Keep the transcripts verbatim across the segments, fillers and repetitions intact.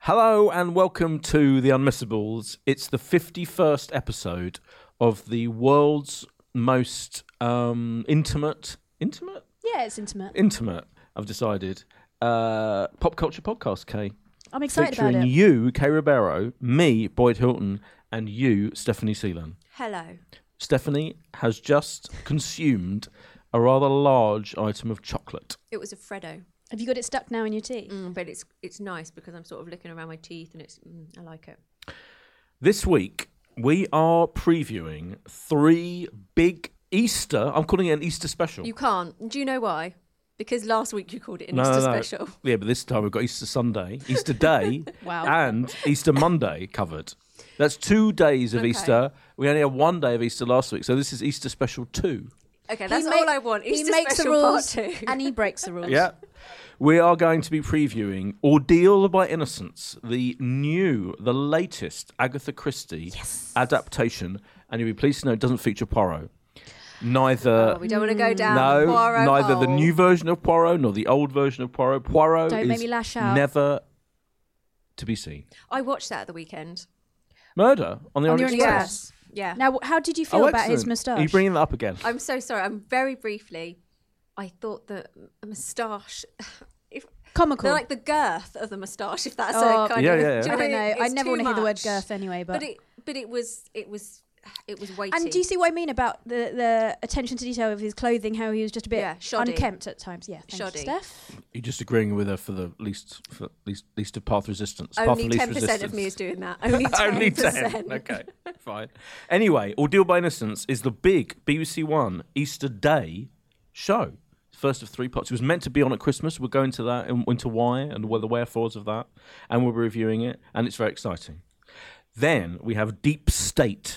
Hello and welcome to The Unmissables. It's the fifty-first episode of the world's most um, intimate... Intimate? Yeah, it's intimate. Intimate, I've decided. Uh, pop culture podcast, Kay. I'm excited Featuring about it. you, Kay Ribeiro, me, Boyd Hilton, and you, Stephanie Seelan. Hello. Stephanie has just consumed a rather large item of chocolate. It was a Freddo. Have you got it stuck now in your teeth? Mm, but it's it's nice because I'm sort of looking around my teeth and it's mm, I like it. This week, we are previewing three big Easter... I'm calling it an Easter special. You can't. Do you know why? Because last week you called it an No, Easter no, no. special. Yeah, but this time we've got Easter Sunday, Easter Day, Wow. and Easter Monday covered. That's two days of Okay. Easter. We only had one day of Easter last week, so this is Easter Special two. Okay, that's He all ma- I want. Easter he makes the special part rules two. and he breaks the rules. Yeah. We are going to be previewing Ordeal by Innocence, the new, the latest Agatha Christie Yes. adaptation, and you'll be pleased to know it doesn't feature Poirot. Neither... Oh, we don't want to go down No, the Poirot neither the hole. new version of Poirot nor the old version of Poirot. Poirot Don't is make me lash out. never to be seen. I watched that at the weekend. Murder on the On Orient the Orient Express. Express. Yeah. Now, how did you feel Oh, about his excellent. moustache? Are you bringing that up again? I'm so sorry. I'm very briefly. I thought that a moustache. If, Comical. the, like the girth of the moustache, if that's Oh, a kind Yeah, of. yeah, yeah. do you I don't what know. mean? I It's never too want to hear the word much. girth anyway, but... But it, but it was, it was, it was weighty. And do you see what I mean about the, the attention to detail of his clothing, how he was just a bit Yeah, shoddy. unkempt at times? Yeah, thank Shoddy. you, Steph. You're just agreeing with her for the least, for least, least of path resistance. path Only of least ten percent of resistance. me is doing that. Only ten Only percent. ten. Okay, fine. Anyway, Ordeal by Innocence is the big B B C One Easter Day show. First of three parts. It was meant to be on at Christmas. We'll go into that and into why and the wherefores of that, and we'll be reviewing it, and it's very exciting. Then we have Deep State.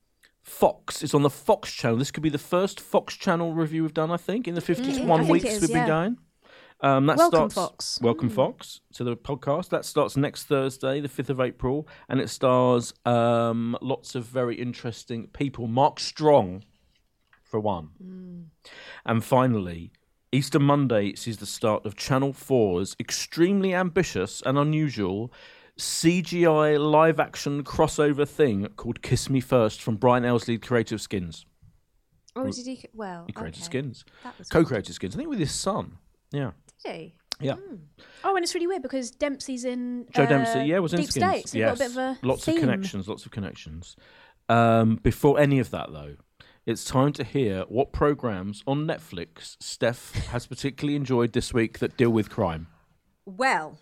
Fox. It's on the Fox channel. This could be the first Fox channel review we've done, I think, in the fifty-one Mm, I think weeks it is, we've been yeah. going. Um, that Welcome, starts, Fox. Welcome, Fox, to the podcast. That starts next Thursday, the fifth of April, and it stars um, lots of very interesting people. Mark Strong, for one. Mm. And finally, Easter Monday sees the start of Channel four's extremely ambitious and unusual C G I live-action crossover thing called Kiss Me First from Brian Elsley, creator of Skins. Oh, did he? Well, He created okay. Skins. That was Co-created Skins, I think with his son. Yeah. Did he? Yeah. Oh, and it's really weird because Dempsey's in Joe uh, Dempsey, yeah, was in Deep Skins. State, so yes. you've got a bit of a lots theme. of connections, lots of connections. Um, before any of that, though, it's time to hear what programs on Netflix Steph has particularly enjoyed this week that deal with crime. Well,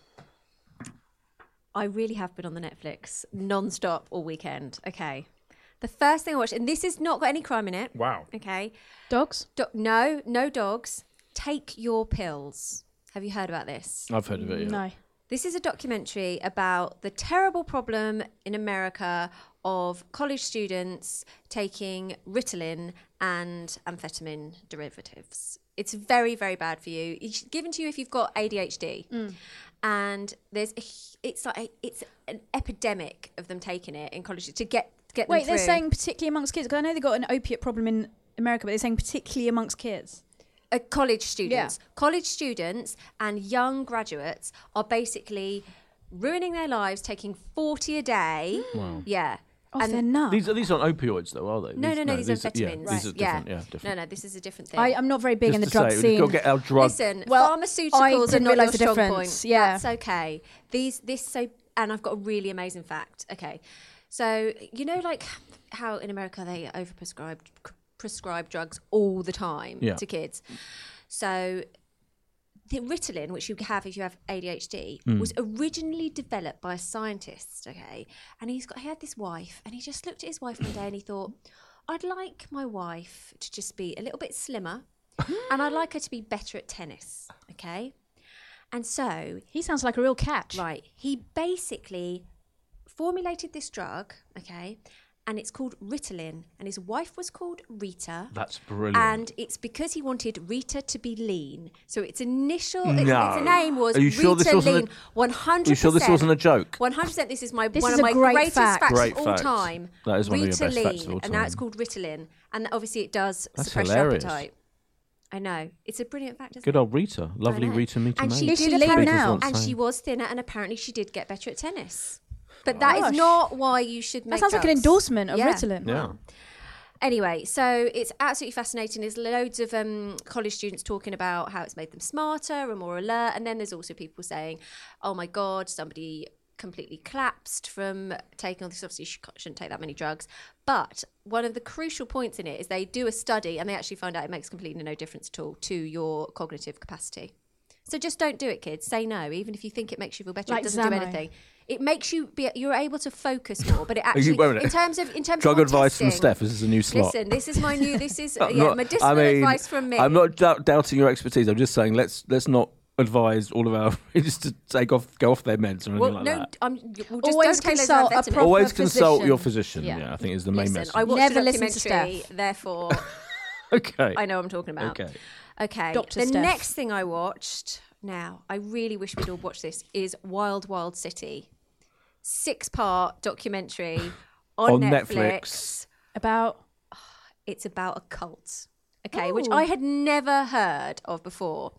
I really have been on the Netflix non-stop all weekend. Okay. The first thing I watched, and this has not got any crime in it. Wow. Okay. Dogs? Do- no, no dogs. Take Your Pills. Have you heard about this? I've heard of it, yeah. No. This is a documentary about the terrible problem in America of college students taking Ritalin and amphetamine derivatives. It's very, very bad for you. It's given to you if you've got A D H D. Mm. And there's a, it's like a, it's an epidemic of them taking it in college to get to get them Wait, they're through. saying particularly amongst kids, because I know they've got an opiate problem in America, but they're saying particularly amongst kids. Uh, college students. College students and young graduates are basically ruining their lives, taking forty a day. Wow. Yeah. Oh, And they're nuts. These, are, these aren't opioids, though, are they? No, no, no, these, are yeah, amphetamines. these are yeah. different, yeah, different. No, no, this is a different thing. I, I'm not very big Just in the to drug say, we've scene. got to get our drug... Listen, Well, pharmaceuticals I are didn't not your realise the strong difference, point. yeah. That's okay. These, this, so, and I've got a really amazing fact. Okay. So, you know, like how in America they overprescribe prescribe drugs all the time Yeah. to kids. So the Ritalin, which you have if you have A D H D, Mm. was originally developed by a scientist, okay? And he's got he had this wife, and he just looked at his wife one day and he thought, I'd like my wife to just be a little bit slimmer, and I'd like her to be better at tennis, okay? And so, He sounds like a real catch. right, he basically formulated this drug, okay? And it's called Ritalin, and his wife was called Rita. That's brilliant. And it's because he wanted Rita to be lean. So its initial its, No. its name was Are you Rita sure this wasn't a- Lean. One hundred percent. Are you sure this wasn't a joke? One hundred percent. This is my This one is of a my great greatest fact. facts Great of all fact. time. That is one of your Rita best Lean, facts of all and now time. it's called Ritalin, and obviously it does That's suppress hilarious. your appetite. I know. It's a brilliant fact, isn't Good it? old Rita. Lovely know. Rita Mita And May. she Is did she lean apparently- now? And Saying. she was thinner, and apparently she did get better at tennis. But that is Gosh. not why you should make That sounds like an drugs. endorsement of Yeah. Ritalin. Yeah. Anyway, so it's absolutely fascinating. There's loads of um, college students talking about how it's made them smarter and more alert. And then there's also people saying, oh my God, somebody completely collapsed from taking all this. Obviously, you sh- shouldn't take that many drugs. But one of the crucial points in it is they do a study and they actually find out it makes completely no difference at all to your cognitive capacity. So just don't do it, kids. Say no, even if you think it makes you feel better. Like it doesn't do Zamo. anything. It makes you be. You're able to focus more, but it you- actually, wait a minute. in terms of in terms Drug of advice from testing- Steph. This is a new slot. Listen, this is my new. This is I'm yeah, not- medicinal I mean, advice from me. I'm not doubt, doubting your expertise. I'm just saying let's let's not advise all of our just to take off go off their meds or anything Well, like no, that. I'm. Well, just Always don't take loads of consult a amphetamine. proper Always consult physician. your physician. Yeah. Yeah. I think is the main Listen, message. I watched Never a listen to documentary, Steph. therefore okay. I know what I'm talking about. Okay. Okay. Doctor the Steph. next thing I watched. Now, I really wish we'd all watch this. Is Wild Wild City, six-part documentary on, On Netflix. Netflix. About It's about a cult, okay, which Oh. I had never heard of before.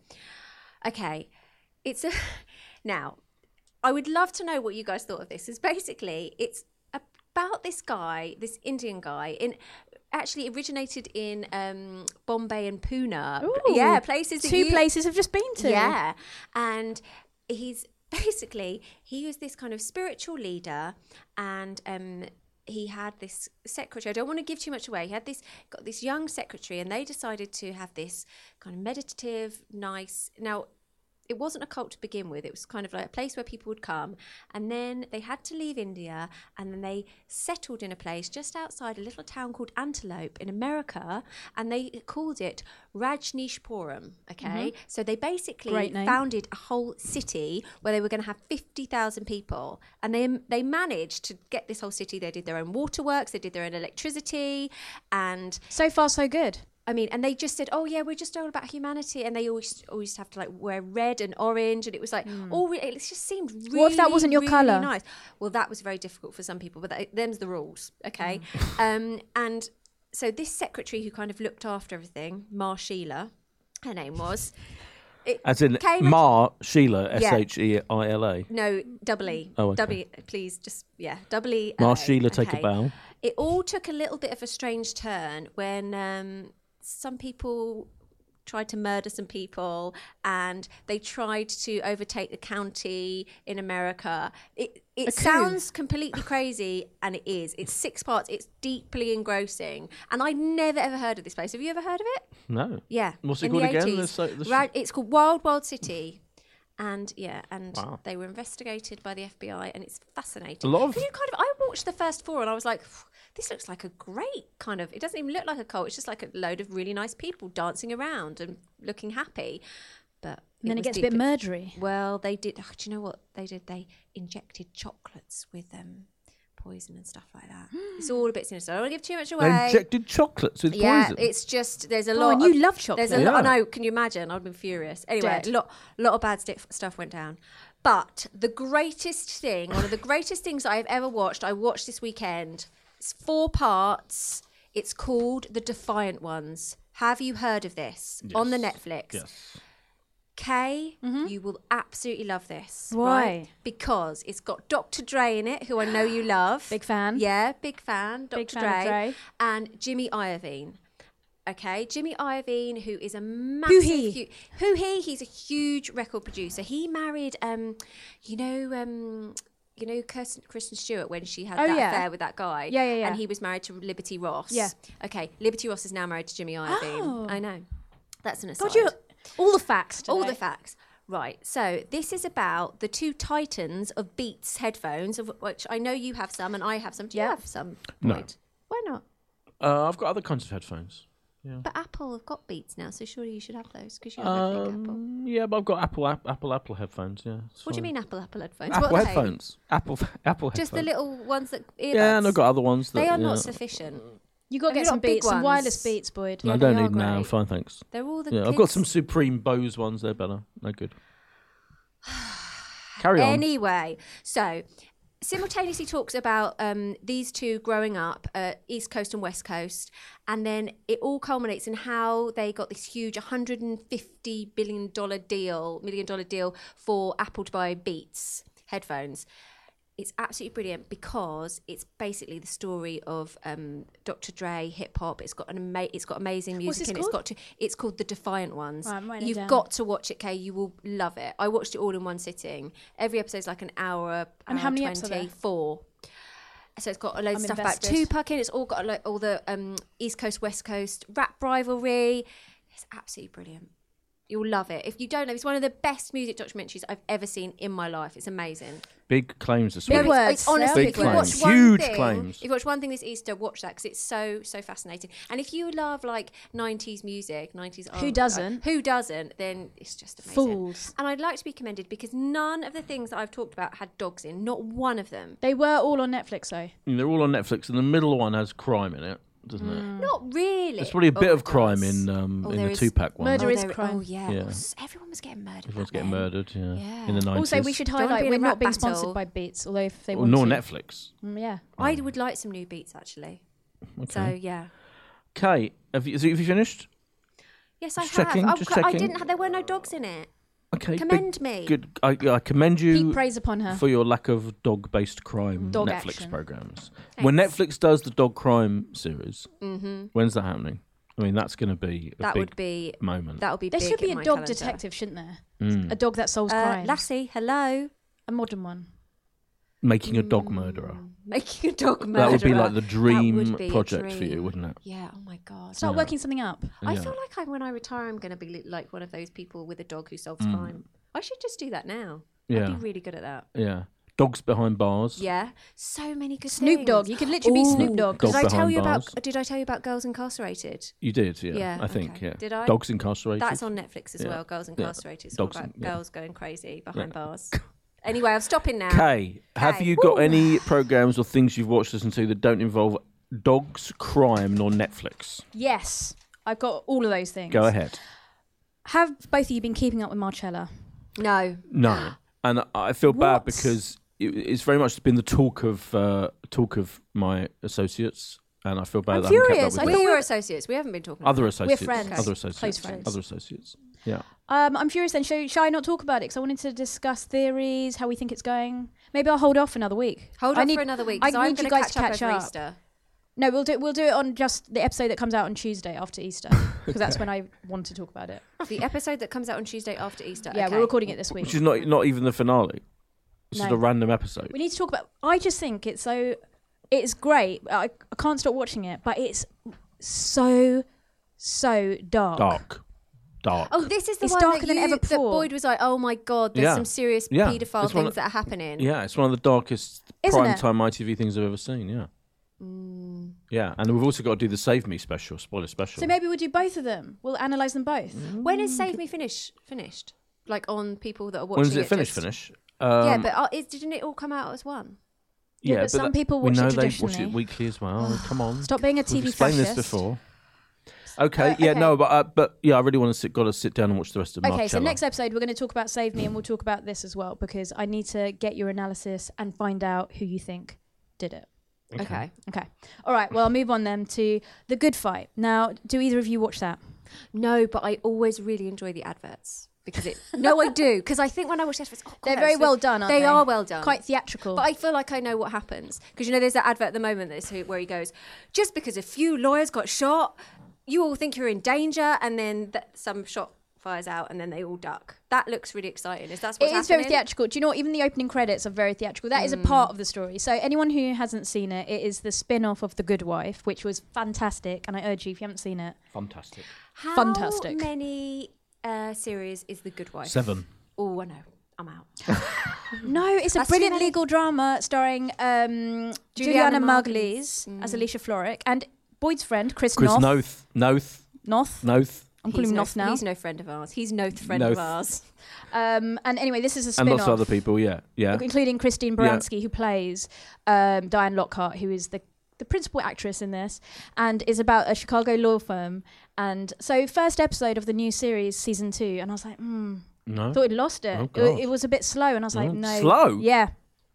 Okay, it's a now. I would love to know what you guys thought of this. Is basically it's about this guy, this Indian guy, in actually originated in um, Bombay and Pune. Ooh, yeah, places that two you, places I've just been to. yeah, and he's basically he was this kind of spiritual leader, and um, he had this secretary. I don't want to give too much away. He had this got this young secretary, and they decided to have this kind of meditative, nice. Now, it wasn't a cult to begin with. It was kind of like a place where people would come, and then they had to leave India, and then they settled in a place just outside a little town called Antelope in America, and they called it Rajneeshpuram. Okay, so they basically Great name. founded a whole city where they were going to have fifty thousand people, and they they managed to get this whole city. They did their own waterworks, they did their own electricity, and So far, so good. I mean, and they just said, "Oh yeah, we're just all about humanity," and they always always have to like wear red and orange, and it was like, all re- it just seemed really. What if that wasn't your really colour? Nice. Well, that was very difficult for some people, but that, them's the rules, okay? um, and so this secretary who kind of looked after everything, Mar Sheila, her name was. It As in came- Ma Sheila, S Yeah. H E I L A. No, double E. Oh, okay. Double E, please, just yeah, double E. Ma L A, Sheila, take a okay. bow. It all took a little bit of a strange turn when um, some people tried to murder some people, and they tried to overtake the county in America. It A it coup. sounds completely crazy, and it is. It's six parts. It's deeply engrossing, and I never ever heard of this place. Have you ever heard of it? No. Yeah. What's it in called the again? eighties. The so- the sh- Ra- it's called Wild Wild City. And yeah, and Wow. they were investigated by the F B I, and it's fascinating. A lot of- But you kind of, I watched the first four, and I was like, this looks like a great kind of. It doesn't even look like a cult. It's just like a load of really nice people dancing around and looking happy. But And then it was gets a bit deeply- murdery. Well, they did. Oh, do you know what they did? They injected chocolates with um, poison and stuff like that. It's all a bit sinister. I don't want to give too much away. They injected chocolates with Yeah, poison. it's just there's a Oh, lot. and of, you love chocolate. There's a Yeah. lot. I know. Can you imagine? I'd been furious. Anyway, Dead. a lot, lot of bad st- stuff went down. But the greatest thing, one of the greatest things I've ever watched, I watched this weekend. It's four parts. It's called The Defiant Ones. Have you heard of this on the Netflix? Yes. Kay, you will absolutely love this. Why? Right? Because it's got Doctor Dre in it, who I know you love. Big fan. Yeah, big fan. Doctor Big fan of Dre. And Jimmy Iovine. Okay, Jimmy Iovine, who is a massive, he? hu- who he? He's a huge record producer. He married, um, you know, um, you know, Kirsten, Kristen Stewart when she had Oh, that yeah. affair with that guy. Yeah, yeah, yeah. And he was married to Liberty Ross. Yeah. Okay, Liberty Ross is now married to Jimmy Iovine. Oh. I know. That's an aside. God, you all the facts. All today. the facts. Right. So this is about the two titans of Beats headphones, of which I know you have some and I have some. Do you Yeah. have some? No. Boyd? Why not? Uh, I've got other kinds of headphones. But Apple have got Beats now, so surely you should have those because you have everything Apple. Um, yeah, but I've got Apple, App, Apple, Apple headphones. Yeah. it's What do you fine. mean Apple Apple headphones? Apple what are they? headphones. Apple, Apple Just the headphones. little ones that earbuds. Yeah, and I've got other ones. That, They are yeah. not sufficient. You got to Have you get some got big beats, some ones? wireless beats, Boyd. I Yeah, don't they are need now. I'm great. fine, thanks. They're all the Yeah, kids. I've got some Supreme Bose ones. They're better. They're good. Carry on. Anyway, so simultaneously talks about um, these two growing up, uh, East Coast and West Coast, and then it all culminates in how they got this huge one hundred fifty billion dollars deal, million dollar deal for Apple to buy Beats headphones. It's absolutely brilliant because it's basically the story of um, Doctor Dre, hip hop. It's got an ama- it's got amazing music in it. It's got to, it's called The Defiant Ones. Right, I'm writing it You've down. got to watch it, Kay. You will love it. I watched it all in one sitting. Every episode's like an hour, And hour how many episodes are there? twenty-four. So it's got a load I'm of stuff invested. about Tupac in. It's all got like all the um, East Coast, West Coast rap rivalry. It's absolutely brilliant. You'll love it. If you don't know, it's one of the best music documentaries I've ever seen in my life. It's amazing. Big claims this Big week. words. It's honestly, Big if you watch claims. one Huge thing, claims. if you watch one thing this Easter, watch that because it's so so fascinating. And if you love like nineties music, nineties Who art, doesn't? uh, who doesn't? Then it's just amazing. Fools. And I'd like to be commended because none of the things that I've talked about had dogs in. Not one of them. They were all on Netflix though. They're all on Netflix, and the middle one has crime in it, doesn't it? Not really. There's probably a bit Oh, of crime does. in um, Oh, in there the is Tupac one. murder Oh, is there- crime. Oh yeah. Yeah. Well, s- everyone was getting murdered. Everyone's back getting then. murdered, yeah, Yeah. in the nineties. Also, we should Do you wanna highlight be in we're a not rap being battle? sponsored by Beats, although if they Well, want nor to. Netflix. Mm, yeah. I would like some new beats actually. Okay. So yeah. Kay, have you, have you finished? Yes, I Just have. checking, Oh, just I checking. didn't. Have, there were no dogs in it. Okay. big- Commend me. Good. I, I commend Heap you praise upon her. for your lack of dog-based crime Dog Netflix action. programs. When Thanks. Netflix does the dog crime series, Mm-hmm. when's that happening? I mean, that's going to be a That big would be. moment. That would be. There big should be in a my dog calendar. detective, shouldn't there? Mm. A dog that solves Uh, crimes. Lassie, hello. A modern one. Making a dog murderer. Making a dog murderer. That would be like the That dream would be a project for you, dream. wouldn't it? Yeah. Oh my god. Start Yeah. working something up. I Yeah. feel like I, when I retire, I'm going to be li- like one of those people with a dog who solves Mm. crime. I should just do that now. Yeah. I'd be really good at that. Yeah. Dogs behind bars. Yeah. So many good Snoop things. Dogg. You could literally be Ooh. Snoop Dogg. Dog Did I tell behind you about? bars. Did I tell you about girls incarcerated? You did, yeah. Yeah, I think, okay. yeah. Did I? Dogs incarcerated. That's on Netflix as Yeah. well. Girls Yeah. incarcerated. It's all Dogs about in- yeah. girls going crazy behind Yeah. bars. Anyway, I'm stopping now. Kay, have Kay. you got Woo. any programs or things you've watched, listened to that don't involve dogs, crime, nor Netflix? Yes. I've got all of those things. Go ahead. Have both of you been keeping up with Marcella? No. No, and I feel bad What? because it, it's very much been the talk of uh, talk of my associates, and I feel bad I'm that I haven't furious. kept I up We're with thought them. your associates. We haven't been talking about Other associates, friends. other associates, Close friends. other associates. Yeah, Um, I'm curious then. Shall, shall I not talk about it? Because I wanted to discuss theories, how we think it's going. Maybe I'll hold off another week. Hold I on need- for another week I because I'm need going you to guys catch, to up catch over up. Easter. No, we'll do we'll do it on just the episode that comes out on Tuesday after Easter, because that's when I want to talk about it. The episode that comes out on Tuesday after Easter. Yeah, okay. we're recording it this which week. is not not even the finale. It's just No. a random episode. We need to talk about. I just think it's so. It's great. I, I can't stop watching it, but it's so so dark. Dark, dark. Oh, this is the It's one darker that, than you, ever that before. Boyd was like, "Oh my god, there's Yeah. some serious Yeah. paedophile It's one things of- that are happening." Yeah, it's one of the darkest Isn't prime it? time I T V things I've ever seen. Yeah, Mm. yeah, and we've also got to do the Save Me special, spoiler special. So maybe we'll do both of them. We'll analyze them both. When is Save Me finish finished? Like on people that are watching. when does it finish? just- Finish. Um, yeah, but uh, is, didn't it all come out as one? Yeah, but some that- people we watch it know they watch traditionally. it weekly as well. Come on, Stop being a T we've V explained fascist. this before. Okay, Uh, yeah, okay. no, but uh, but yeah, I really want to sit, got to sit down and watch the rest of Okay, Marcella. so next episode we're going to talk about Save Me, and we'll talk about this as well because I need to get your analysis and find out who you think did it. Okay. Okay. All right. Well, I'll move on then to The Good Fight. Now, do either of you watch that? No, but I always really enjoy the adverts because it. No, I do because I think when I watch the adverts, oh, God, They're that very was well so- done, aren't they they? are well done. Quite theatrical. But I feel like I know what happens because you know there's that advert at the moment that's who- where he goes, just because a few lawyers got shot, you all think you're in danger, and then th- some shot fires out, and then they all duck. That looks really exciting. Is that what's It is happening? very theatrical. Do you know what? Even the opening credits are very theatrical. That is a part of the story. So anyone who hasn't seen it, it is the spin-off of The Good Wife, which was fantastic. And I urge you, if you haven't seen it, Fantastic. How Fantastic. many uh, series is The Good Wife? Seven. Oh, I know. I'm out. no, it's a That's too brilliant many. legal drama starring um, Juliana Juliana Margulies. Margulies as Alicia Florrick and Boyd's friend Chris, Chris Noth. Noth. Noth. Noth. Noth. I'm calling He's him no, Noth now. He's no friend of ours. He's no friend Noth. of ours. Um, and anyway, this is a And spin-off. lots of other people, yeah. Yeah. including Christine Baranski, who plays um, Diane Lockhart, who is the the principal actress in this, and is about a Chicago law firm. And so, first episode of the new series, season two, and I was like, hmm, No. thought we'd lost it. Oh, it. God. It was a bit slow, and I was like, Oh, no, slow? yeah,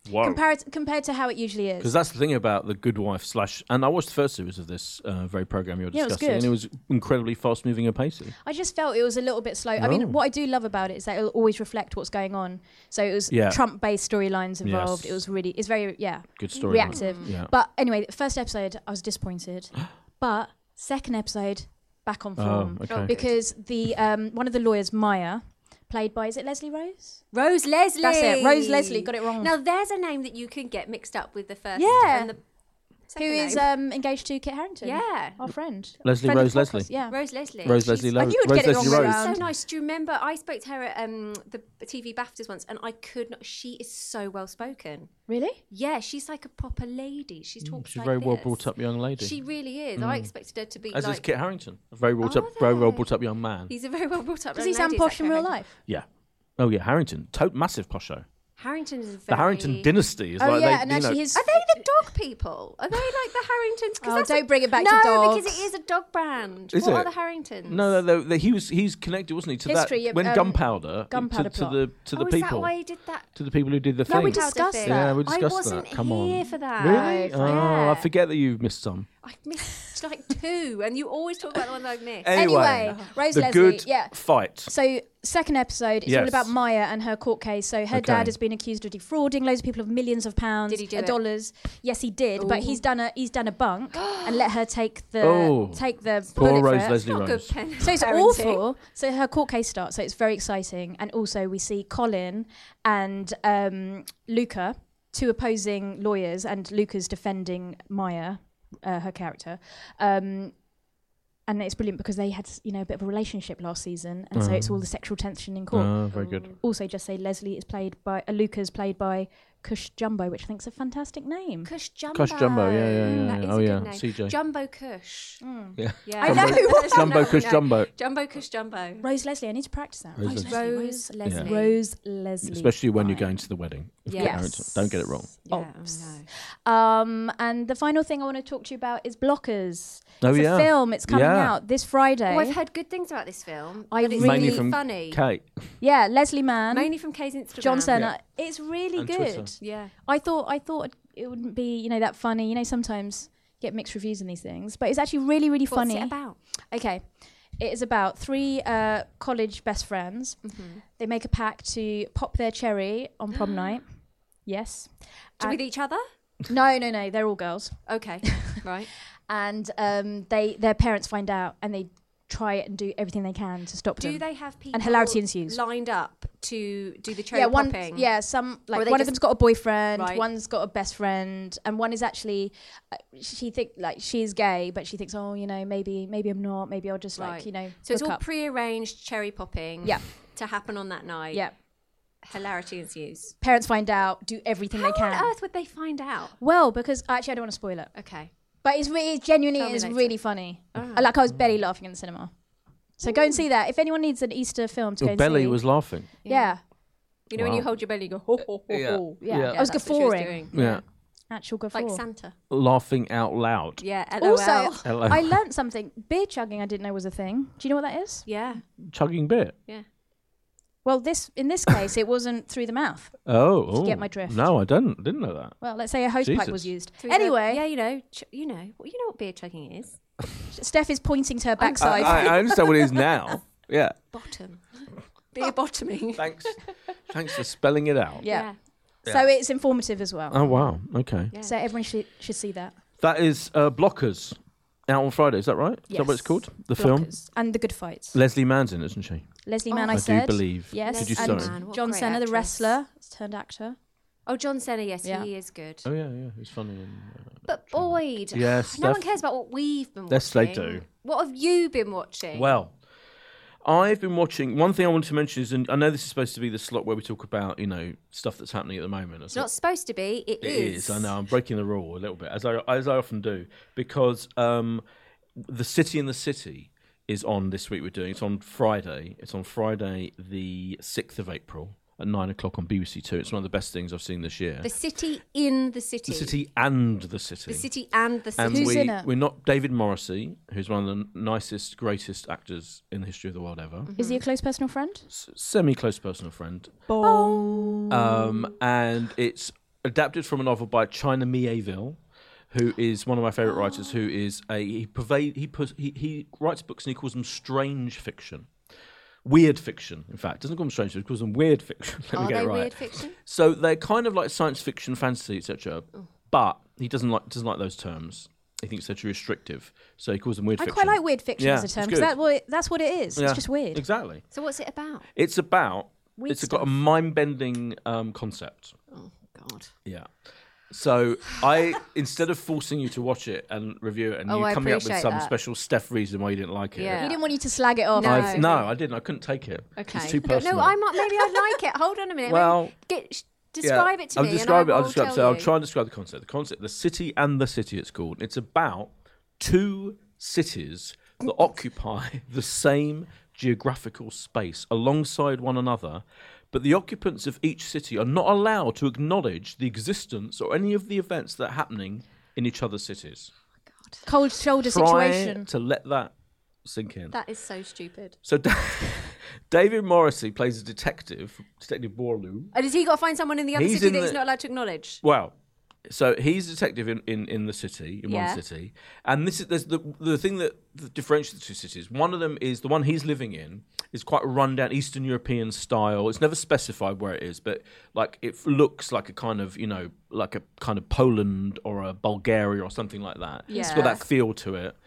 Whoa. compared compared to how it usually is. Because that's the thing about the Good Wife slash, and I watched the first series of this uh, very program you're Yeah, it was discussing, good. and it was incredibly fast moving and pacey. I just felt it was a little bit slow. I Oh. mean, what I do love about it is that it'll always reflect what's going on. So it was Yeah. Trump-based storylines involved. Yes. It was really, it's very, yeah, Good story. reactive. Yeah. But anyway, the first episode, I was disappointed. But second episode, back on form. Oh, okay. Oh, good. Because the um, one of the lawyers, Maya, played by, is it Leslie Rose? Rose Leslie. That's it, Rose Leslie, got it wrong. Now there's a name that you can get mixed up with the first Yeah. and the Who second is name. um, engaged to Kit Harington. yeah. Our friend. Leslie Friend of Rose the podcast, Leslie. Yeah. Rose Leslie. Rose She's- Leslie I Lo- knew you'd Rose get it Leslie wrong Rose. around. So nice. Do you remember I spoke to her at um, the T V BAFTAs once, and I could not. She is so well spoken. Really? Yeah, she's like a proper lady. She talks She's a like very well this. brought up young lady. She really is. I expected her to be As like. is Kit Harington, a very brought Are up, very well they? brought up young man. He's a very well brought up. Does young he sound lady, is posh that in real Kit life? Yeah. Oh yeah, Harrington, to- massive posh show. Harrington is very. The Harrington dynasty is Oh like yeah, they, and you know, actually his... Are they the dog people? Are they like the Harringtons? 'Cause Oh, that's don't a- bring it back no, to dogs. because it is a dog brand. Is what it? are the Harringtons? No, no, no, he was he's connected, wasn't he, to History, that when um, gunpowder, Gunpowder to, to plot. the to the oh, is that people, why he did that? to the people who did the No, thing. we Powder discussed thing? that. Yeah, we discussed I wasn't that. Come on. here for that. Really? No, Oh, yeah. I forget that you've missed some. I missed like two, and you always talk about the ones I've missed. Anyway, Anyway, Rose the Leslie, good yeah. fight. So second episode, it's all Yes. about Maya and her court case. So her Okay. dad has been accused of defrauding loads of people of millions of pounds, Did he do uh, it? dollars. Yes, he did, but Ooh. he's done a he's done a bunk and let her take the Oh. take the Poor bullet for Rose it. Leslie Not good Rose. pen So it's parenting. awful. So her court case starts. So it's very exciting, and also we see Colin and um, Luca, two opposing lawyers, and Luca's defending Maya, uh, her character. Um, and it's brilliant because they had, you know, a bit of a relationship last season, and so it's all the sexual tension in court. Oh, very good. Also, just say Leslie is played by uh, Luca's played by Kush Jumbo, which I think is a fantastic name. Kush Jumbo. Kush Jumbo, yeah, yeah, yeah. That yeah. is Oh a yeah, good name. C J. Jumbo Kush. Yeah. Yeah. I know. Jumbo No, Kush no. Jumbo. Jumbo Kush Jumbo. Rose Leslie, I need to practice that. Rose Leslie. Rose Leslie. Rose Leslie. Especially when you're Fine. going to the wedding. of Kit Yes. Harington. Don't get it wrong. Yeah, Obs. no. Um, and the final thing I want to talk to you about is Blockers. Oh, it's yeah. a film. It's coming Yeah. out this Friday. Oh, I've heard good things about this film. I but it's really- Mainly really from funny. Kate. yeah, Leslie Mann, Mainly from Kay's Instagram. John Cena. It's really And good. Twitter. Yeah. I thought I thought it wouldn't be, you know, that funny. You know, sometimes you get mixed reviews in these things, but it's actually really, really What's funny. it about? Okay. It is about three uh, college best friends. Mm-hmm. They make a pact to pop their cherry on prom night. Yes. To And- with each other? No, no, no. They're all girls. Okay. Right. And um, they their parents find out and they try and do everything they can to stop Do them. they have people And hilarity ensues. lined up to do the cherry yeah, one. popping? Yeah, some Or are like they one of just- them's got a boyfriend, Right. one's got a best friend, and one is actually uh, she think like she's gay, but she thinks, oh, you know, maybe maybe I'm not, maybe I'll just like Right. you know. So it's hook all up. pre-arranged cherry popping. Yeah. To happen on that night. Yeah. Hilarity ensues. Parents find out, do everything How they can. on earth would they find out? Well, because actually I don't want to spoil it, Okay. but it's really genuinely Tell me is later. really funny. Alright. I Like I was belly laughing in the cinema. So go and see that. If anyone needs an Easter film to go Your and belly see, was laughing. yeah, You know when you Wow. hold your belly, you go ho ho ho Yeah. ho. yeah, Yeah. I was that's what she was guffawing, doing. Yeah. actual guffaw. Like Santa. Laughing out loud. Yeah. L O L. Also, Hello. I learnt something. Beer chugging, I didn't know was a thing. Do you know what that is? Yeah. Chugging beer. Yeah. Well, this in this case, it wasn't through the mouth. Oh, oh. get my drift. No, I didn't. Didn't know that. Well, let's say a hose pipe Jesus. was used. Through the- Anyway, yeah, you know, ch- you know, well, you know what beer chugging is. Steph is pointing to her I, backside. I, I understand what it is now. Yeah. Bottom. Beer bottoming. Thanks. Thanks for spelling it out. yeah. Yeah. So it's informative as well. Oh wow. Okay. Yeah. So everyone should should see that. That is uh, Blockers out on Friday. Is that right? Is that what it's Yes. called? The film. Blockers. And the good fights. Leslie Mann's in, isn't she? Leslie Oh, Mann, I, I said. do believe. Yes. Did you and say? Man, what a John great Cena, the actress. wrestler, turned actor. Oh, John Cena, yes, Yeah. he is good. Oh yeah, yeah. He's funny. And, uh, But Boyd, Yes, no one Steph. cares about what we've been watching. Yes, they do. What have you been watching? Well, I've been watching. One thing I wanted to mention is, and I know this is supposed to be the slot where we talk about, you know, stuff that's happening at the moment. it's not supposed to be. It It is. is. I know. I'm breaking the rule a little bit, as I as I often do, because um, the City in the City is on this week. We're doing it's on Friday. It's on Friday, the sixth of April at nine o'clock on B B C Two. It's one of the best things I've seen this year. The city in the city. The City and the City. The city and the city. And Who's we, in it? we're not David Morrissey, who's one of the nicest, greatest actors in the history of the world ever. Is he a close personal friend? S- semi-close personal friend. Boom. Um, and it's adapted from a novel by China Miéville, who is one of my favourite writers. Who is a he pervade he, pus, he he writes books and he calls them strange fiction. Weird fiction, in fact. Doesn't call them strange fiction, he calls them weird fiction. Let Are me get they it right. weird fiction? So they're kind of like science fiction, fantasy, et cetera. Oh. But he doesn't like doesn't like those terms. He thinks they're too restrictive. So he calls them weird I fiction. quite like weird fiction Yeah, as a it's term because good. that, well, that's what it is. Yeah, It's just weird. Exactly. So what's it about? It's about. Weird it's got a stuff. mind-bending um, concept. Oh God. Yeah. So I, instead of forcing you to watch it and review it, and Oh, you I coming up with appreciate some that. special Steph reason why you didn't like it. Yeah. He didn't want you to slag it off. No. I've- no, I didn't. I couldn't take it. Okay. It's too no, personal. no, I might. Maybe I'd like it. Hold on a minute. Well, Maybe get, sh- describe it to I'll me. describe and it. I I'll will describe. tell So I'll you. try and describe the concept. The concept, the city and the city. It's called. It's about two cities that occupy the same geographical space alongside one another, but the occupants of each city are not allowed to acknowledge the existence or any of the events that are happening in each other's cities. Cold shoulder Try situation. to let that sink in. That is so stupid. So Da- David Morrissey plays a detective, Detective Borlu. And has he got to find someone in the other He's city in that the- he's not allowed to acknowledge? Well, so he's a detective in, in, in the city, in Yeah. one city, and this is there's the the thing that, that differentiates the two cities. One of them is the one he's living in is quite a rundown Eastern European style. It's never specified where it is, but like it looks like a kind of you know like a kind of Poland or a Bulgaria or something like that. It's got Yeah. that feel to it.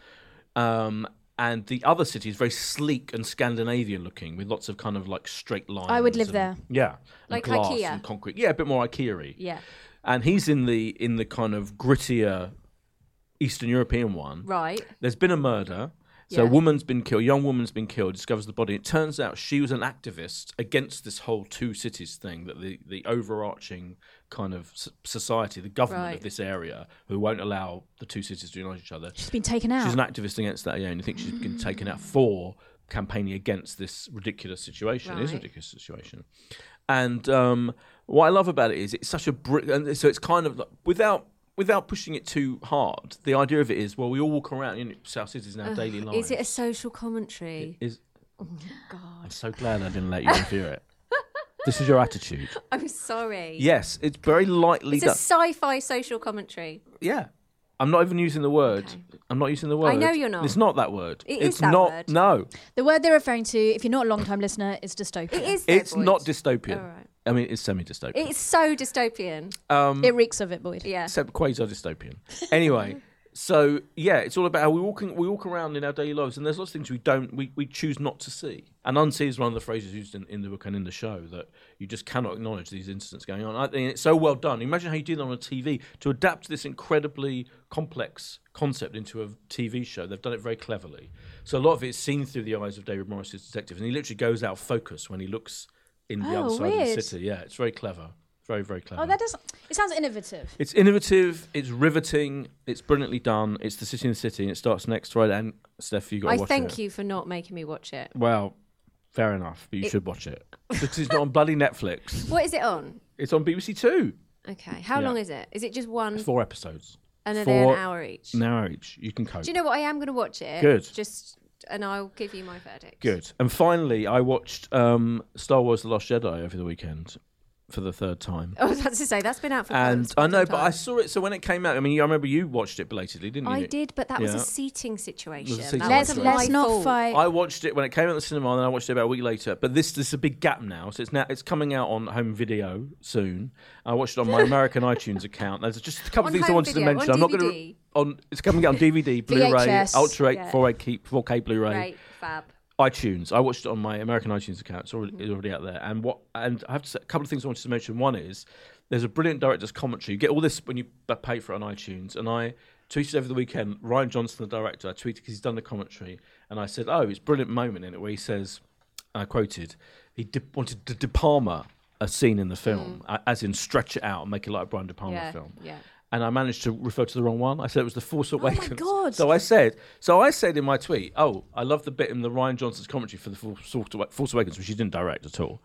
Um, and the other city is very sleek and Scandinavian looking, with lots of kind of like straight lines. I would live and- there. Yeah, and Like glass IKEA? and concrete. Yeah, a bit more IKEA-y. Yeah. And he's in the in the kind of grittier Eastern European one. Right. There's been a murder. So Yeah. a woman's been killed, a young woman's been killed, discovers the body. It turns out she was an activist against this whole two cities thing, that the, the overarching kind of s- society, the government Right. of this area, who won't allow the two cities to acknowledge each other. She's been taken out. She's an activist against that, yeah, and you think she's been taken out for campaigning against this ridiculous situation. It is a Right. ridiculous situation. And um, what I love about it is it's such a br- and so it's kind of like, without without pushing it too hard. The idea of it is, well, we all walk around in South Cities in our daily lives. Is it a social commentary? Is Oh my God. I'm so glad I didn't let you review it. This is your attitude. I'm sorry. Yes, it's very lightly It's a done. sci-fi social commentary. Yeah. I'm not even using the word. Okay. I'm not using the word. I know you're not. It's not that word. It is it's that not. word. No, The word they're referring to, if you're not a long-time listener, is dystopia. It is. it's though, not Boyd. dystopian. All right. I mean, it's semi-dystopian. It's so dystopian. um, It reeks of it, Boyd. Yeah. except quasi-dystopian. Anyway, so yeah, it's all about how we walk in, we walk around in our daily lives, and there's lots of things we don't, we, we choose not to see. And unsee is one of the phrases used in, in the book and in the show, that you just cannot acknowledge these incidents going on. I think it's so well done. Imagine how you do that on a T V to adapt this incredibly complex concept into a T V show. They've done it very cleverly. So a lot of it is seen through the eyes of David Morris's detective, and he literally goes out of focus when he looks in the Oh, other side of weird. the city. Yeah, it's very clever. Very, very clever. Oh, that doesn't. It sounds innovative. It's innovative, it's riveting, it's brilliantly done. It's The City in the City, and it starts next Friday. And Steph, you got to I watch thank it. you for not making me watch it. Well, fair enough, but you It- should watch it. Because it's not on bloody Netflix. What is it on? It's on B B C Two. Okay. How Yeah. long is it? Is it just one? Four episodes. And are they four- an hour each? An hour each. You can cope. Do you know what? I am going to watch it. Good. Just, and I'll give you my verdict. Good. And finally, I watched um, Star Wars The Last Jedi over the weekend for the third time. I was about to say that's been out for. And quite I know, some but I time. saw it. So when it came out, I mean, I remember you watched it belatedly, didn't you? I did, but that was Yeah. a seating situation. seating That Let's wasn't situation. let's my not fault. fight. I watched it when it came out at the cinema, and then I watched it about a week later. But this, this is a big gap now, so it's now it's coming out on home video soon. I watched it on my American iTunes account. There's just a couple On of things I home wanted video, to mention. on I'm not D V going D. to on. It's coming out on D V D, Blu-ray, V H S, Ultra eight, yeah. four K, four K Blu-ray, Right, fab. iTunes. I watched it on my American iTunes account. It's already, it's already out there. And what? And I have to say, a couple of things I wanted to mention. One is there's a brilliant director's commentary. You get all this when you b- pay for it on iTunes. And I tweeted over the weekend, Ryan Johnson, the director, I tweeted because he's done the commentary. And I said, oh, it's a brilliant moment in it where he says, I quoted, he de- wanted to De Palma a scene in the film, a- as in stretch it out and make it like a Brian De Palma Yeah, film. yeah. And I managed to refer to the wrong one. I said it was The Force Awakens. God. So I said, so I said in my tweet, oh, I love the bit in the Ryan Johnson's commentary for The Force, Force Awakens, which he didn't direct at all.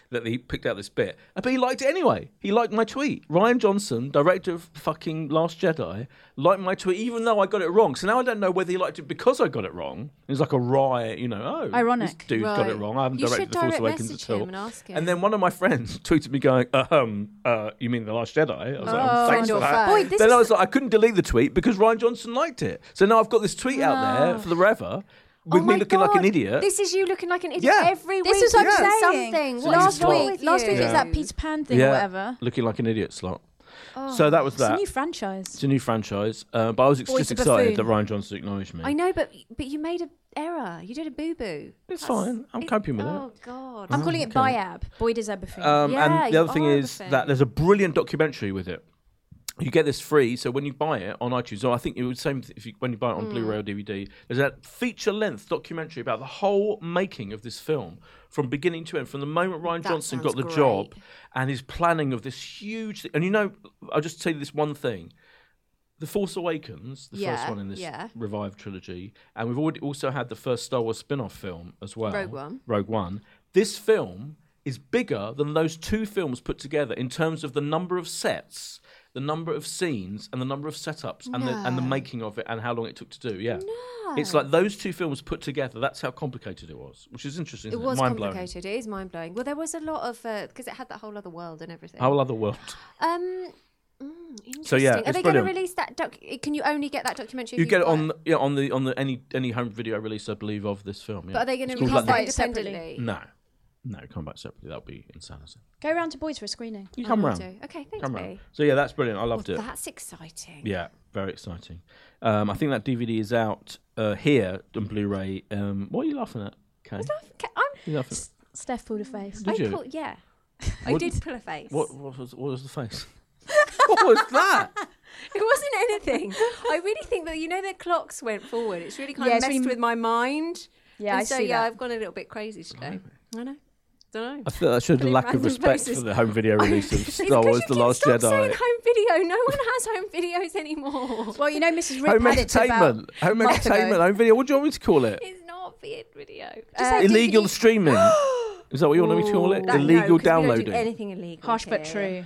that he picked out this bit, but he liked it anyway. He liked my tweet. Rian Johnson, director of fucking Last Jedi, liked my tweet, even though I got it wrong. So now I don't know whether he liked it because I got it wrong. It was like a riot, you know. Oh, Ironic. this dude's got it Right. wrong. I haven't You directed should The Force direct Awakens message at all. him and ask him. And then one of my friends tweeted me going, um, uh, you mean The Last Jedi? I was like, oh, thanks Friend for or that. foe. Boy, this Then I is- was like, I couldn't delete the tweet because Rian Johnson liked it. So now I've got this tweet out there for the forever with Oh me my looking like an God. idiot. This is you looking like an idiot Yeah. every This week. is what I'm doing saying. Something. What Last is wrong week, with last week you? it was that Peter Pan thing or whatever. Looking like an idiot slot. So that was It's a that. new franchise. It's a new franchise. Uh, but I was ex- Boy just to excited that Buffoon. Ryan Johnson acknowledged me. I know, but but you made an error. You did a boo boo. It's fine. I'm coping with it. Oh God. I'm calling it okay. Biab. Boyd is a buffoon. Um, Yeah, and the you other thing are is the thing. that there's a brilliant documentary with it. You get this free, so when you buy it on iTunes, or I think it was the same if you, when you buy it on Hmm. Blu-ray or D V D. There's a feature-length documentary about the whole making of this film, from beginning to end, from the moment Ryan That Johnson got sounds the job, great. and his planning of this huge. Thing. And you know, I'll just tell you this one thing: The Force Awakens, the first Yeah, one in this yeah. revived trilogy, and we've already also had the first Star Wars spin-off film as well, Rogue One. Rogue One. This film is bigger than those two films put together in terms of the number of sets, the number of scenes, and the number of setups, and the and the No. making of it, and how long it took to do. Yeah, No. it's like those two films put together. That's how complicated it was, which is interesting. It Isn't was it? Mind-blowing. complicated. It is mind blowing. Well, there was a lot of because it had that whole other world and everything. Whole other world. Um. Mm, interesting. So, yeah, are it's they going to brilliant. release that? Doc- can you only get that documentary? if You you've get it got on yeah on the on the any any home video release, I believe, of this film. Yeah. But are they going to It's called release like that the- Separately. independently? No, no, come back separately. That'll be insanity. Go round to Boyd's for a screening. You Oh, come will round. do. Okay, thanks, Come B. round. So yeah, that's brilliant. I loved Well, it. that's exciting. Yeah, very exciting. Um, I think that D V D is out uh, here on Blu-ray. Um, what are you laughing at? Okay, Okay, I'm, you laughing? Steph pulled a face. Did I you? pull, yeah, I What- did pull a face. What, what was what was the face? What was that? It wasn't anything. I really think that you know the clocks went forward. It's really kind Yeah, of it's messed really- with my mind. Yeah, and I so see yeah, that. I've gone a little bit crazy today. I know. Don't know. I feel that showed a Putting lack of random respect faces. for the home video release of It's Star 'cause Wars: you The keep Last stop Jedi. saying home video. No one has home videos anymore. Well, you know, Missus Rip Home had it to about entertainment, home a month ago. entertainment, home video. What do you want me to call it? It's not vid video. Just Uh, say Illegal D V D. streaming. Is that what you want me to call it? that- no, Illegal 'cause we don't downloading. do anything illegal. Harsh but here. true.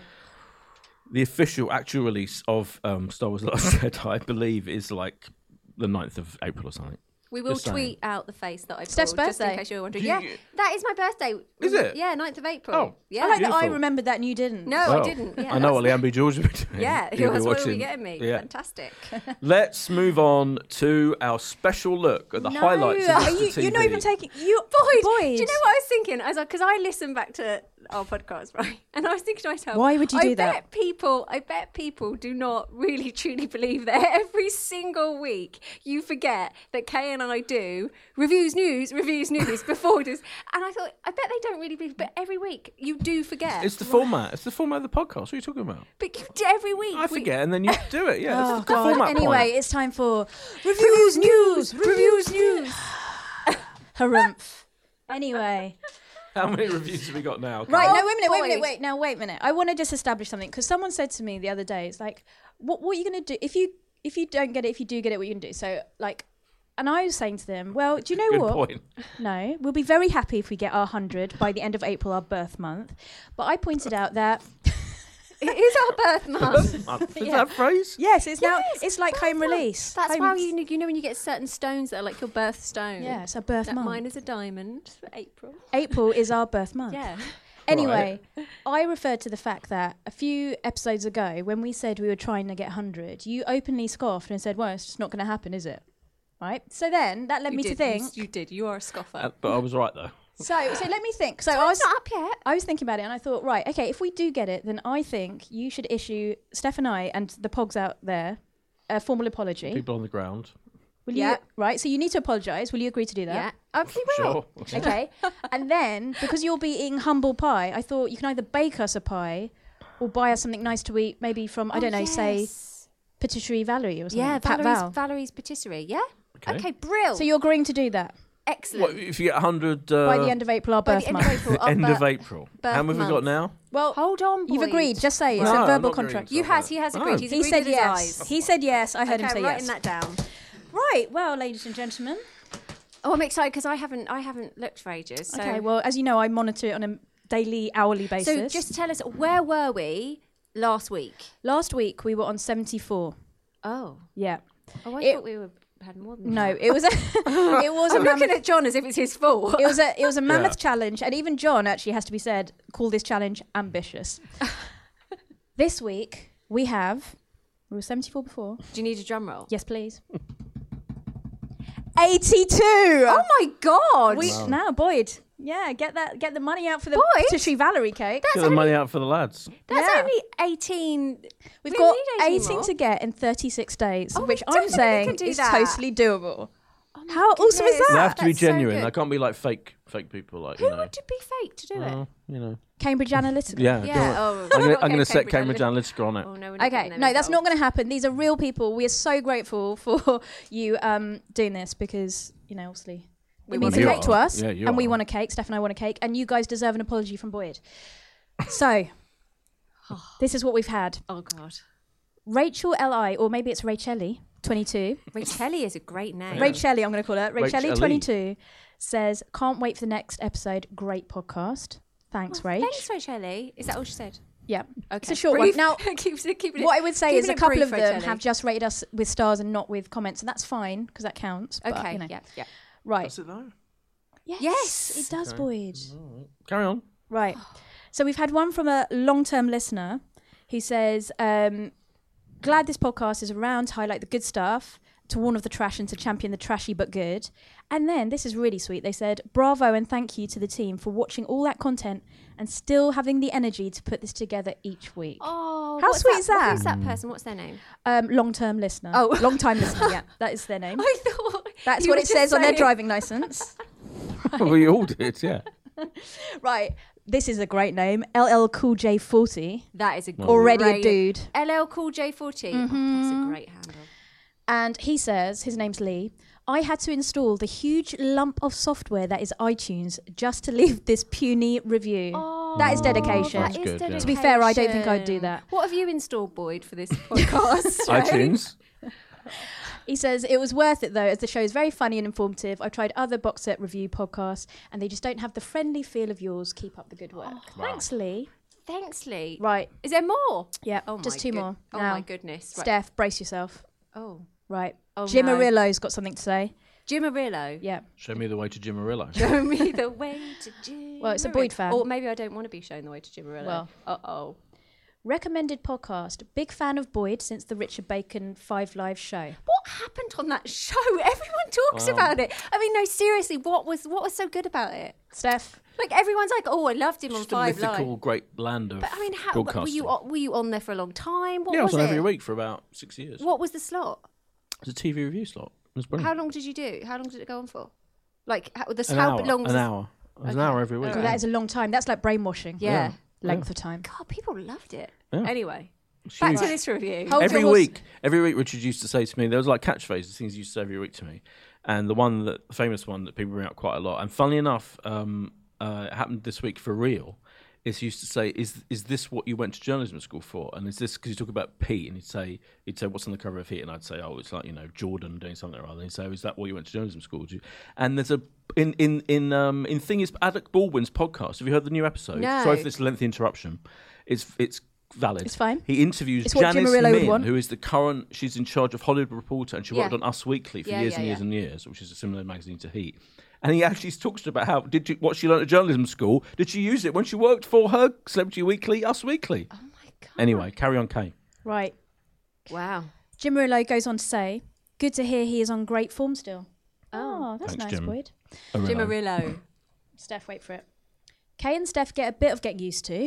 The official, actual release of um, Star Wars: The Last Jedi, I believe, is like the ninth of April or something. We will Just saying. tweet out the face that I Steph's pulled, just in birthday. case you were wondering. Do Yeah, you- that is my birthday. Is it? Yeah, ninth of April. Oh. yeah. I like that I Beautiful. remembered that and you didn't. No, Well, I didn't. Yeah, I know what that's- Leanne B. George will be doing. Yeah, You'll be that's what will watching. be getting me. Yeah. Fantastic. Let's move on to our special look at the No, highlights of are Mister you, T V. you're not even taking you. Boyd, Boyd. do you know what I was thinking? I was like, because I listen back to our podcast, right? And I was thinking to myself, Why would you I do that? Bet people, I bet people do not really truly believe that every single week you forget that Kay and I do reviews news, reviews news before this. And I thought, I bet they don't really believe, but every week you do forget. It's the format. It's the format of the podcast. What are you talking about? But you do every week. I we- forget, and then you do it. Yeah, Oh it's the God. format Anyway, point. it's time for reviews news. Reviews news. Harumph. Anyway. How many reviews have we got now? Right, Oh, no, wait a minute, wait a minute, Boyd. wait, now wait a minute. I want to just establish something because someone said to me the other day, it's like, what what are you going to do if you if you don't get it, if you do get it, what are you going to do? So, like, and I was saying to them, well, do you know Good what? point. No, we'll be very happy if we get our one hundred by the end of April, our birth month. But I pointed out that, It is our birth month. Month. Is Yeah. that a phrase? yes, it's now, Yes, it's like birth home month. release. That's home, why you know, you know when you get certain stones that are like your birth stone. Yeah, it's our birth That month. mine is a diamond for April. April is our birth month. Yeah. Anyway, I referred to the fact that a few episodes ago, when we said we were trying to get one hundred, you openly scoffed and said, well, it's just not going to happen, is it? Right? So then that led You me did, to think. You, you did. You are a scoffer. Uh, but I was right though. So, so let me think. So I Time's was, not up yet. I was thinking about it and I thought, right, okay, if we do get it, then I think you should issue, Steph and I and the pogs out there, a formal apology. People on the ground. Will Yeah. you? Right, so you need to apologise. Will you agree to do that? Yeah. Oh, we will. Sure. Okay. And then, because you'll be eating humble pie, I thought you can either bake us a pie or buy us something nice to eat, maybe from, I Oh, don't know, say yes. Patisserie Valerie or something. Yeah, Pat Valerie's, Val. Valerie's Patisserie. Yeah? Okay. Okay, brill. So you're agreeing to do that Excellent. What, if you get one hundred uh, by the end of April, our By birth the end month. of April. our end bir- of April. birth How many have we got month. now? Well, Hold on, you've Boyd. agreed. Just say it's No, a I'm verbal not agreeing contract. to You that. has. He has agreed. Oh. He's He agreed said with his yes. eyes. He said yes. I heard okay, him say I'm writing yes. that down. Right. Well, ladies and gentlemen. Oh, I'm excited because I haven't I haven't looked for ages. So Okay. Well, as you know, I monitor it on a daily, hourly basis. So just tell us, where were we last week? Last week we were on seventy-four. Oh. Yeah. Oh, I It- thought we were had more than No, that. it was a it was a I'm mammoth, looking at John as if it's his fault. it was a it was a mammoth Yeah. challenge, and even John actually has to be said call this challenge ambitious. This week we have we were seventy-four before. Do you need a drum roll? Yes, please. eighty-two. Oh my God! We, Wow. now, Boyd. Yeah, get that. Get the money out for the Boyd? Tushy Valerie cake. Get the money out for the lads. That's Yeah. only eighteen. We've we got need eighteen eighteen more. to get in thirty-six days, Oh, we which I'm definitely saying can do is that. totally doable. Oh my How awesome is goodness. that? They have to be That's so genuine. good. I can't be like fake, fake people. Like Who you know. would be fake to do it? Well, you know. Cambridge Analytica. Yeah. Yeah. go on. Oh, I'm gonna, okay, I'm gonna set Cambridge Cambridge Analytica on it. Oh, no, we're not Okay, getting them no, that's not involved. going to happen. These are real people. We are so grateful for you um, doing this because, you know, obviously We it want means a You cake to are. us, Yeah, you and we are. want a cake. Steph and I want a cake, and you guys deserve an apology from Boyd. So, this is what we've had. Oh God. Rachel L I, or maybe it's Rachelli, twenty-two. Rachelli is a great name. Yeah. Rachelli, I'm going to call her. Rachelli, Rachelli. twenty-two, says, can't wait for the next episode. Great podcast. Thanks, Oh, Rach. Thanks, Rachelli. Is that all she said? Yeah. Okay. It's a short Brief. one. Now, keep, keep it, what I would say is keeping a it couple brief, of them Rachelli. have just rated us with stars and not with comments, and that's fine because that counts. But, Okay. you know. Yeah. Yeah. Right. That's it though. Yes, Yes. it does, Okay. Boyd. Carry on. Right. So we've had one from a long-term listener who says, um, glad this podcast is around to highlight the good stuff, to warn of the trash and to champion the trashy but good. And then, this is really sweet, they said, bravo and thank you to the team for watching all that content and still having the energy to put this together each week. Oh, How what's sweet is that? Who's that person? What's their name? Um, long-term listener. Oh. Long-time listener, yeah. That is their name. I thought That's you what were it just says on their saying- driving licence. we all did. Yeah. Right. This is a great name. L L Cool J forty. That is a great Already a dude. L L Cool J forty. Oh, that's a great handle. And he says, his name's Lee, I had to install the huge lump of software that is iTunes just to leave this puny review. Oh, That is dedication. that That's is good, yeah. To be fair, I don't think I'd do dedication. that. What have you installed, Boyd, for this podcast? Ray? iTunes. He says, it was worth it though, as the show is very funny and informative. I've tried other box set review podcasts and they just don't have the friendly feel of yours. Keep up the good work. Thanks, Lee. Thanks, Lee. Right. Is there more? Yeah, Oh my just two good- more. Oh now, my goodness. Right. Steph, brace yourself. Oh. Right. Oh, Jim no. Arillo's got something to say. Jim Arillo. Yeah. Show me the way to Jimarillo. Show me the way to Jim. Well, it's a Arillo. Boyd fan. Or maybe I don't want to be shown the way to Jim Arillo. Well. Uh oh. Recommended podcast. Big fan of Boyd since the Richard Bacon Five Live show. What happened on that show? Everyone talks Wow. about it. I mean, no, seriously, what was what was so good about it? Steph. Like everyone's like, oh, I loved him on Just a Five mythical Live. great land of But I mean, how were broadcasting. you on- were you on there for a long time? What yeah, I was was on it? every week for about six years. What was the slot? It was a T V review slot. It was brilliant. How long did you do? How long did it go on for? Like how, the An how hour. long? was An the- hour. It was an Okay. hour every week. Alright. Well, that is a long time. That's like brainwashing. Yeah. Length of time. God, people loved it. Yeah. Anyway, It's back huge. to this review. Hold every your horse- week, every week, Richard used to say to me, there was like catchphrases, things he used to say every week to me, and the one that, the famous one that people bring out quite a lot, and funnily enough, um, uh, it happened this week for real. Is he used to say, "Is is this what you went to journalism school for?" And is this because you talk about Pete, and he'd say, he'd say, "What's on the cover of Heat?" And I'd say, "Oh, it's like you know Jordan doing something or other." And he'd say, "Is that what you went to journalism school to?" And there's a in in in um in thing is Alec Baldwin's podcast. Have you heard the new episode? No. Sorry for this lengthy interruption. It's it's valid. It's fine. He interviews It's what Jim Janice Arillo would Min, want. who is the current. She's in charge of Hollywood Reporter, and she worked Yeah. on Us Weekly for Yeah, years yeah, and years yeah. and years, which is a similar magazine to Heat. And he actually talks about how did you, what she learned at journalism school. Did she use it when she worked for her Celebrity Weekly, Us Weekly? Oh my god. Anyway, carry on, Kay. Right. Wow. Jim Arillo goes on to say, good to hear he is on great form still. Oh, that's Thanks, nice, Jim. Boyd. Jim Arillo. Arillo. Steph, wait for it. Kay and Steph get a bit of getting used to.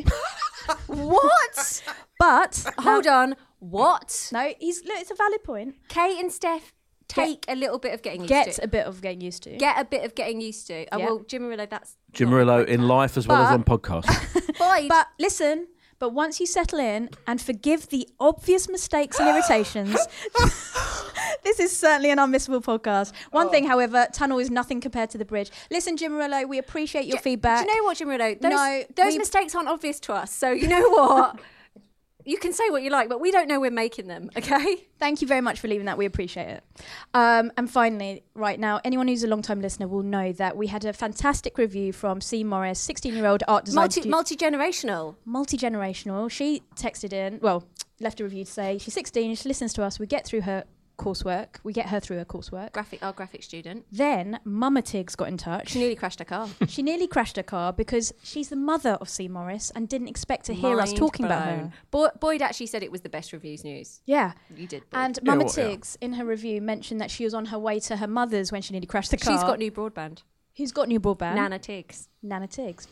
What? But Hold on. What? no, he's look, it's a valid point. Kate and Steph take a little bit of getting used Get to. a bit of getting used to. Get a bit of getting used to. Oh, Yeah. well, Jim Arillo, that's Jim not Arillo like in that. life as well as But- on podcast. Boyd. But listen, but once you settle in and forgive the obvious mistakes and irritations, this is certainly an unmissable podcast. One thing, however, tunnel is nothing compared to the bridge. Listen, Jim Arillo, we appreciate your Do- feedback. Do you know what, Jim Arillo? Those, No, those we- mistakes aren't obvious to us. So you know what? You can say what you like, but we don't know we're making them, okay? Thank you very much for leaving that. We appreciate it. Um, and finally, right now, anyone who's a long-time listener will know that we had a fantastic review from C. Morris, sixteen-year-old art design Multi stu- multi-generational. multi-generational. She texted in, well, left a review to say she's sixteen, she listens to us, we get through her coursework, we get her through her coursework. Graphic, our graphic student. Then Mama Tiggs got in touch. She nearly crashed her car. She nearly crashed her car because she's the mother of C. Morris and didn't expect to hear us Mind talking about blown. her. Boy- Boyd actually said it was the best reviews news. Yeah. You did, Boyd. And Yeah, Mama well, yeah. Tiggs, in her review, mentioned that she was on her way to her mother's when she nearly crashed the car. She's got new broadband. Who's got new broadband? Nana Tiggs. Nana Tiggs.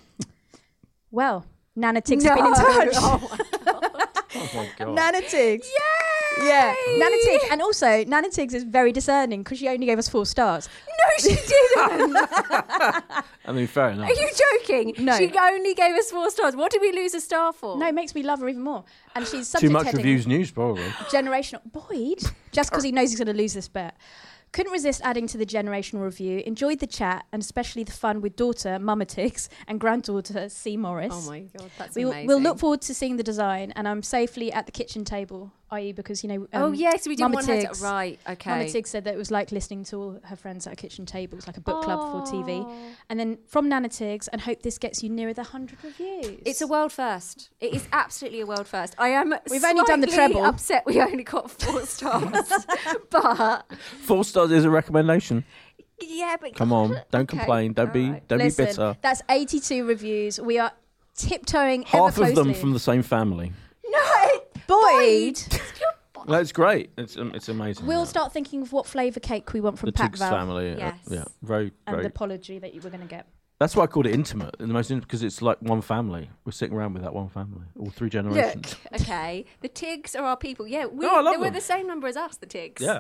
Well, Nana Tiggs has been in touch. Oh, Oh my god. Nana Tiggs. Yay! Yeah, Nana Tiggs. And also, Nana Tiggs is very discerning because she only gave us four stars. No, she didn't. I mean, fair enough. Are you joking? No. She only gave us four stars. What did we lose a star for? No, it makes me love her even more. And she's Too subject much heading reviews news, probably. generational. Boyd, just because he knows he's going to lose this bet. Couldn't resist adding to the generational review. Enjoyed the chat and especially the fun with daughter Mama Tiggs and granddaughter C. Morris. Oh my god, that's We will, amazing. we'll look forward to seeing the design, and I'm safely at the kitchen table, that is because, you know... Um, oh yes, we didn't Mama want her Tiggs. to... Right, okay. Mama Tiggs said that it was like listening to all her friends at a kitchen table. It's like a book club for T V. Oh. And then from Nana Tiggs, and hope this gets you nearer the one hundred reviews. It's a world first. It is absolutely a world first. I am We've only done the slightly treble. upset we only got four stars. But Four stars is a recommendation. yeah, but Come on, don't Okay, complain. Don't be, alright. don't Listen, be bitter. that's eighty-two reviews. We are tiptoeing Half ever of them closely. from the same family. no, Boyd. That's great. It's um, it's amazing. We'll yeah. start thinking of what flavour cake we want from the Pac Tiggs Val family. uh, Yes. yeah, very, and very. the apology that you were going to get. That's why I called it intimate. The most because it's like one family. We're sitting around with that one family, all three look, generations. okay. The Tiggs are our people. Yeah, we, No, I love they were them. the same number as us, the Tiggs. Yeah.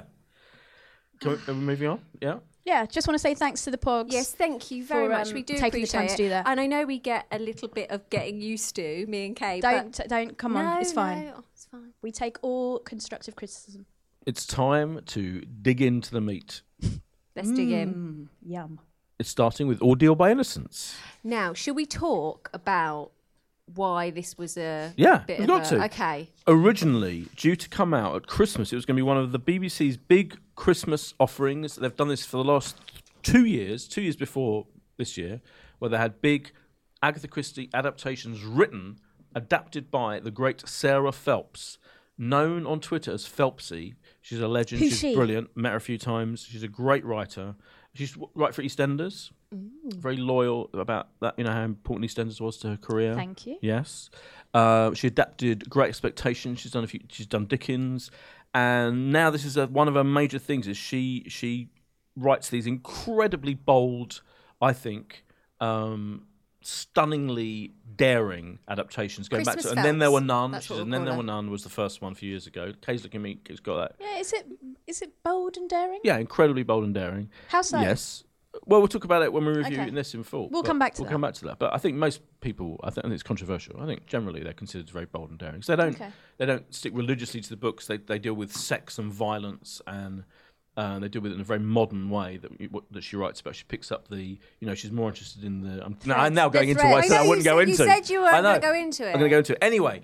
Can we, are we moving on? Yeah. Yeah, just want to say thanks to the Pogs. Yes, thank you very for, much. um, We do taking the appreciate time it. to do that. And I know we get a little bit of getting used to, me and Kay. Don't, but don't, come no, on, it's fine. No, it's fine. We take all constructive criticism. It's time to dig into the meat. Let's dig in. Mm, yum. It's starting with Ordeal by Innocence. Now, should we talk about why this was a Yeah, bit we've of got a, to. Okay. Originally due to come out at Christmas, it was going to be one of the B B C's big Christmas offerings. They've done this for the last two years, two years before this year, where they had big Agatha Christie adaptations written, adapted by the great Sarah Phelps, known on Twitter as Phelpsy. She's a legend. Who's She's she? brilliant. Met her a few times. She's a great writer. She's w- right for EastEnders. Very loyal about that. You know how important EastEnders was to her career. Thank you. Yes, uh, she adapted Great Expectations. She's done a few. She's done Dickens, and now this is a, one of her major things. Is she she writes these incredibly bold, I think, um, stunningly daring adaptations. Going back Christmas to and then there Phelps. were none. That's She's, what and we'll then there call were her. none was the first one a few years ago. Kay's looking at me. It's got that. Yeah, is it is it bold and daring? Yeah, incredibly bold and daring. How so? Yes. Well, we'll talk about it when we review Okay. this in full. We'll but come back to we'll that. come back to that. But I think most people, I think and it's controversial. I think generally they're considered very bold and daring. So they don't, Okay. they don't stick religiously to the books. They they deal with sex and violence, and uh, they deal with it in a very modern way that you- what- that she writes about. She picks up the, you know, she's more interested in the. I'm, now, I'm now The going into threads. what I said I know, wouldn't you go said, into. You said you I weren't know. going to go into it. I'm going to go into it anyway.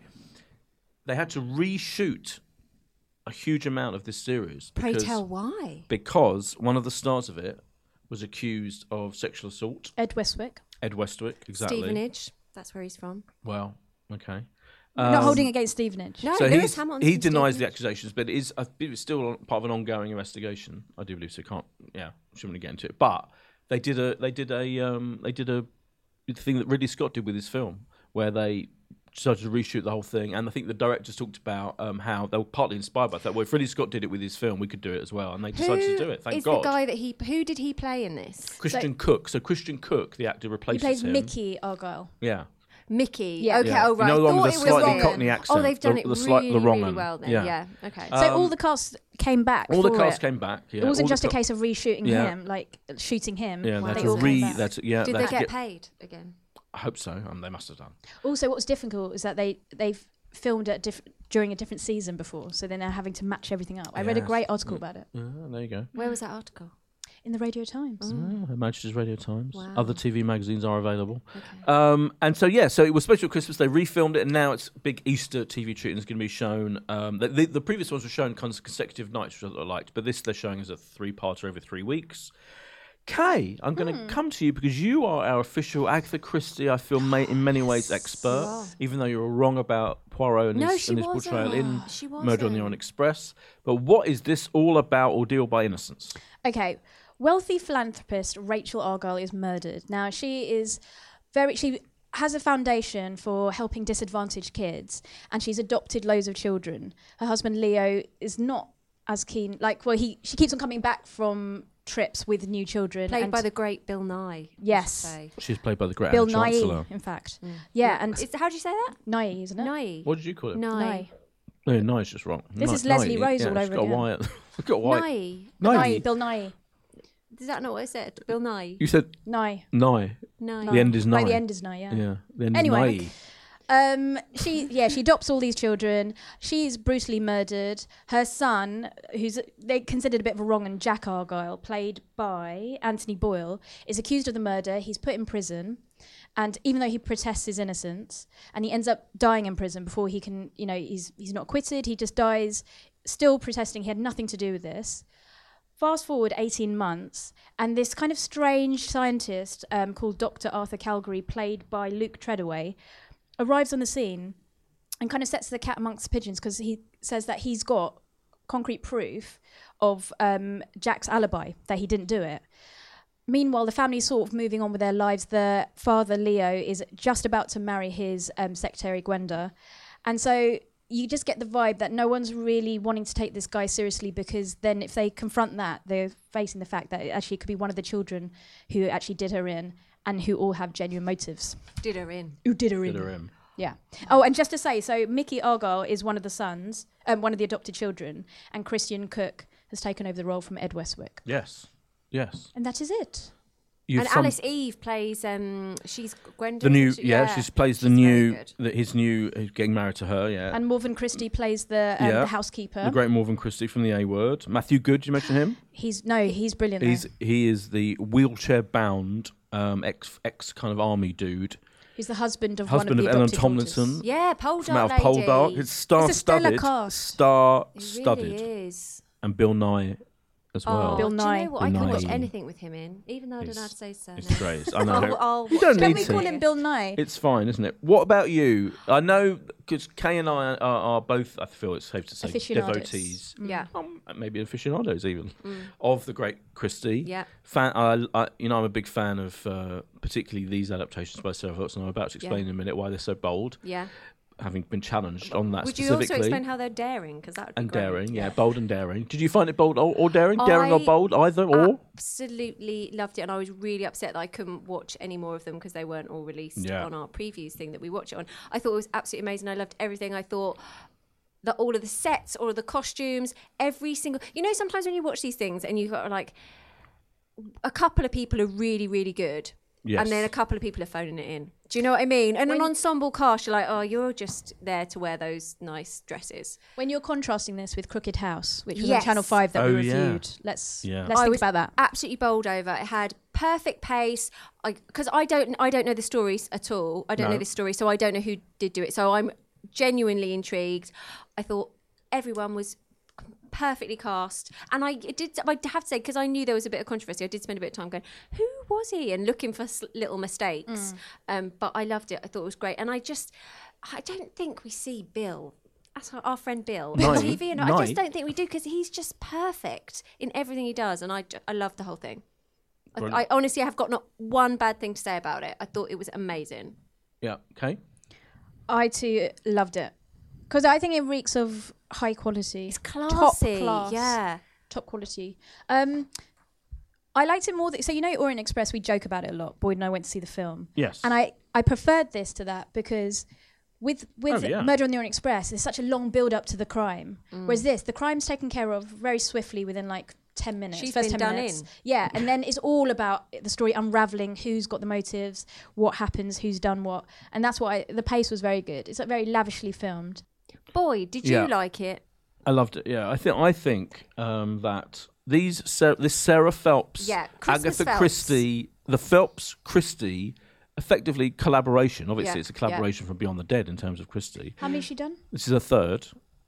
They had to reshoot a huge amount of this series. Pray because- tell why. Because one of the stars of it was accused of sexual assault. Ed Westwick. Ed Westwick, exactly. Stevenage. That's where he's from. Well, okay. Not Um, holding against Stevenage. No, So Lewis he's, Hammond's he from denies the Stevenage. accusations, but it is I believe it's still part of an ongoing investigation. I do believe so. Can't yeah, shouldn't really get into it. But they did a they did a um, they did a thing that Ridley Scott did with his film, where they started to reshoot the whole thing. And I think the directors talked about um, how they were partly inspired by that. Well, if Ridley Scott did it with his film, we could do it as well. And they decided Who to do it. Thank is God. the guy that he? Who did he play in this? Christian Cook. So Christian Cook, the actor, He replaces plays him. Mickey Argyle. Yeah. Mickey. Yeah. Okay. Yeah. Oh right. You know the I one with thought the it was slightly wrong. Cockney accent. Oh, they've done the, it the slight, really, the wrong really one. well then. Yeah. Yeah. Okay. So Um, all the cast came back. All the for cast it. came back. Yeah. It wasn't all the just a ca- case of reshooting Yeah. him, like shooting him. Yeah, Wow. they They had all to came re. back. They had to, yeah, Did they they had to get get- paid again? I hope so. Um, they must have done. Also, what was difficult is that they they've filmed at diff- during a different season before, so they're now having to match everything up. I read a Yes. great article about it. Yeah, there you go. Where was that article? in the Radio Times. Oh, Her Majesty's Radio Times. Wow. Other T V magazines are available. Okay. Um, and so, yeah, so it was special Christmas. They refilmed it, and now it's big Easter T V treat, and it's going to be shown. Um, the, the, the previous ones were shown kind of consecutive nights, which I liked, but this they're showing as a three-parter over three weeks. Kay, I'm going to Hmm. come to you because you are our official Agatha Christie, I feel, ma- in many ways expert, are. even though you were wrong about Poirot and No, his, she and his portrayal in wasn't. She Murder on the wasn't. Orient Express. But what is this all about, Ordeal by Innocence? Okay, wealthy philanthropist Rachel Argyle is murdered. Now she is very she has a foundation for helping disadvantaged kids, and she's adopted loads of children. Her husband Leo is not as keen. Like, well, he she keeps on coming back from trips with new children. Played and by the great Bill Nye. I should Yes. say. She's played by the great Bill Anna Nye, Chancellor. in fact. Mm. Yeah, and Is, how do you say that? Nye, isn't it? Nye. What did you call it? Nye. Nye. No, Nye's just wrong. This Nye- is Leslie Nye, Rose yeah, all she's over got a again. Y. got a Y. Nye. Nye. Nye, Bill Nye. Is that not what I said? Bill Nye. You said Nye. Nye. Nye. The end is No, Nye. the end is Nye, yeah. Yeah, the end Anyway. is Nye. Um, she yeah she adopts all these children. She's brutally murdered. Her son, who's they considered a bit of a wrong, and Jack Argyle, played by Anthony Boyle, is accused of the murder. He's put in prison, and even though he protests his innocence, and he ends up dying in prison before he can, you know, he's he's not acquitted. He just dies, still protesting he had nothing to do with this. Fast forward eighteen months, and this kind of strange scientist um, called Doctor Arthur Calgary, played by Luke Treadaway, arrives on the scene and kind of sets the cat amongst the pigeons because he says that he's got concrete proof of um, Jack's alibi, that he didn't do it. Meanwhile, the family's sort of moving on with their lives. The father, Leo, is just about to marry his um, secretary, Gwenda. And so you just get the vibe that no one's really wanting to take this guy seriously, because then if they confront that, they're facing the fact that it actually could be one of the children who actually did her in, and who all have genuine motives. Did her in. Who did her Did in? her in. Yeah. Oh, and just to say, so Mickey Argyle is one of the sons, um, one of the adopted children, and Christian Cook has taken over the role from Ed Westwick. Yes. Yes. And that is it. You've and some- Alice Eve plays. Um, she's Gwenda. the new, isn't she? yeah, she plays the she's very new, good. the, his new, who's getting married to her, yeah. And Morven Christie plays the um, Yeah. the housekeeper. the great Morven Christie from the A Word. Matthew Good, did you mention him? He's no, he's brilliant. He's though. he is the wheelchair bound um, ex ex kind of army dude, He's the husband of husband one of of the Ellen adopted Tomlinson. daughters. Yeah, Pole From Dark out of Pole Lady. Dark. It's star It's a stellar studded, cast. star It studded, really is. and Bill Nye as well. Oh, Bill do Nye. you know what? Bill I can Nye. watch anything with him in, even though I don't know how to say so. It's great. I know. I'll, I'll You watch don't it. Can need we to. call him Bill Nye? It's fine, isn't it? What about you? I know because Kay and I are, are both, I feel it's safe to say, Aficionados. devotees, Yeah. um, maybe aficionados even, Mm. of the great Christie. Yeah. Fan, I, I, you know, I'm a big fan of uh, particularly these adaptations by Sarah Hutton. I'm about to explain Yeah. in a minute why they're so bold, Yeah. having been challenged on that Would you specifically. also explain how they're daring? Because that would be and great. daring, yeah, bold and daring. Did you find it bold or, or daring? Daring or I- bold, either or? Absolutely loved it, and I was really upset that I couldn't watch any more of them because they weren't all released Yeah. on our previews thing that we watch it on. I thought it was absolutely amazing. I loved everything. I thought that all of the sets, all of the costumes, every single. You know, sometimes when you watch these things and you've got like a couple of people are really, really good. Yes. And then a couple of people are phoning it in. Do you know what I mean? And an ensemble cast, you're like, oh, you're just there to wear those nice dresses. When you're contrasting this with Crooked House, which was Yes. on Channel Five that Oh, we yeah. reviewed, let's Yeah. let's I think was about that. Absolutely bowled over. It had perfect pace. I because I don't I don't know the stories at all. I don't No. know this story, so I don't know who did do it. So I'm genuinely intrigued. I thought everyone was perfectly cast, and I it did. I have to say, because I knew there was a bit of controversy, I did spend a bit of time going, "Who was he?" and looking for s- little mistakes. Um, but I loved it. I thought it was great, and I just I don't think we see Bill. That's our, our friend Bill No. on T V, and I No. just don't think we do because he's just perfect in everything he does, and I j- I love the whole thing. I, Brilliant. I honestly have got not one bad thing to say about it. I thought it was amazing. Yeah, okay. I too loved it because I think it reeks of high quality. It's classy, class. yeah. Top quality. Um, I liked it more. Th- so you know, Orient Express, we joke about it a lot. Boyd and I went to see the film, Yes. and I I preferred this to that because with with Oh, yeah. Murder on the Orient Express, there's such a long build up to the crime. Mm. Whereas this, the crime's taken care of very swiftly within like ten minutes. She's first been ten done minutes. in. Yeah, and then it's all about the story unraveling who's got the motives, what happens, who's done what, and that's why the pace was very good. It's like very lavishly filmed. Boy, did you Yeah. like it? I loved it. Yeah, I think I think um, that these Sarah, this Sarah Phelps, Yeah, Christmas Agatha Phelps. Christie, the Phelps Christie, effectively collaboration. Obviously, Yeah, it's a collaboration from Beyond the Dead in terms of Christie. How many has she done? This is a third.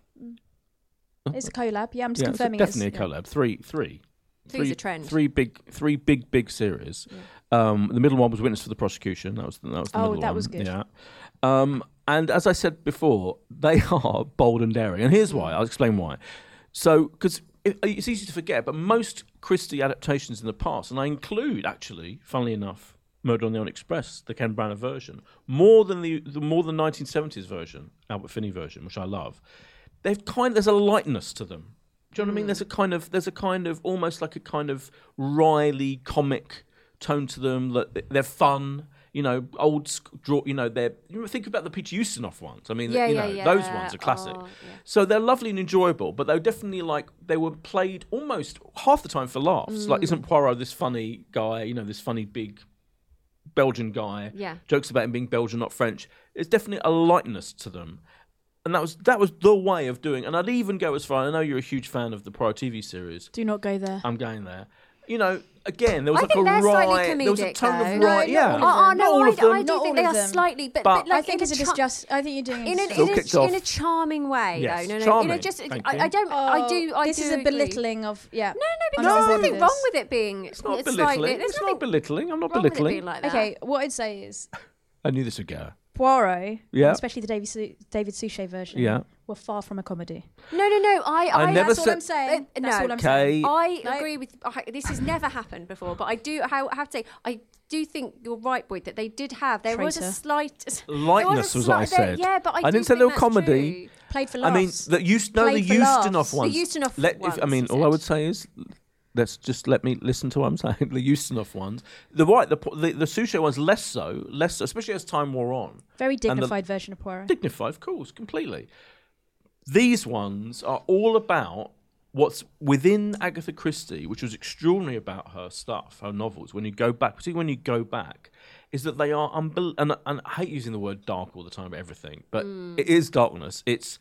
It's a collab. Yeah, I'm just Yeah, it's confirming. definitely it's, a collab. Three, three, Three's three, a trend. three big, three big, big series. Um, the middle one was Witness for the Prosecution. That was the, that was the Oh, middle that one. was good. Yeah. Um, and as I said before, they are bold and daring. And here's why. I'll explain why. So, because it, it's easy to forget, but most Christie adaptations in the past, and I include actually, funnily enough, Murder on the Orient Express, the Ken Branagh version, more than the, the more than nineteen seventies version, Albert Finney version, which I love. They've kind there's a lightness to them. Do you know what I mean? There's a kind of there's a kind of almost like a kind of wryly comic tone to them. That they're fun, you know, old sc- draw. You know, they're. You think about the Peter Ustinov ones. I mean, Yeah, you yeah, know, yeah. those ones are classic. Oh, yeah. So they're lovely and enjoyable, but they're definitely like they were played almost half the time for laughs. Like, isn't Poirot this funny guy? You know, this funny big Belgian guy. Yeah. Jokes about him being Belgian, not French. It's definitely a lightness to them. And that was that was the way of doing. And I'd even go as far. I know you're a huge fan of the Poirot T V series. Do not go there. I'm going there. You know, again, there was I like think a they're slightly right. There was a comedic, tone though. of No, right. not Yeah, all of Oh, oh them. no, Not all I, of them. I do Not think all they of are them. slightly, but, But- but like I think in it's a a cha- disjust. I think you're doing in, it. a, Still in, kicked a, off. in a charming way, Yes, though. No, no, you charming. know, just Thank I, you. I don't, I do, I this do is a agree. belittling of yeah. No, no, because I'm not there's on board nothing with wrong this. with it being. it's not slightly, belittling. there's It's nothing not belittling. I'm not wrong with it belittling. being like that. Okay, what I'd say is I knew this would go. Poirot, Yeah. especially the David Su- David Suchet version, Yeah. were far from a comedy. No, no, no. I, I I, never That's all said- I'm saying. Uh, That's no. all I'm Okay. saying. I No. agree with. I, this has never happened before, but I do. I have to say, I do think you're right, Boyd, that they did have. There was a Traitor. slight Lightness there was a what I slight- there- said. Yeah, but I, I do didn't say think they were that's comedy. true. Played for I mean, laughs. the used no the Played for Ustinov laughs. ones. The Ustinov Let, if, I ones, mean, he all I said. would say is, let's just let me listen to what I'm saying. The Ustinov ones, the right, the the, the Suchet ones, less so, less so, especially as time wore on. Very the- dignified version of Poirot. Dignified, of course, completely. These ones are all about what's within Agatha Christie, which was extraordinary about her stuff, her novels. When you go back, particularly when you go back, is that they are unbel- and, and I hate using the word dark all the time about everything, but it is darkness. It's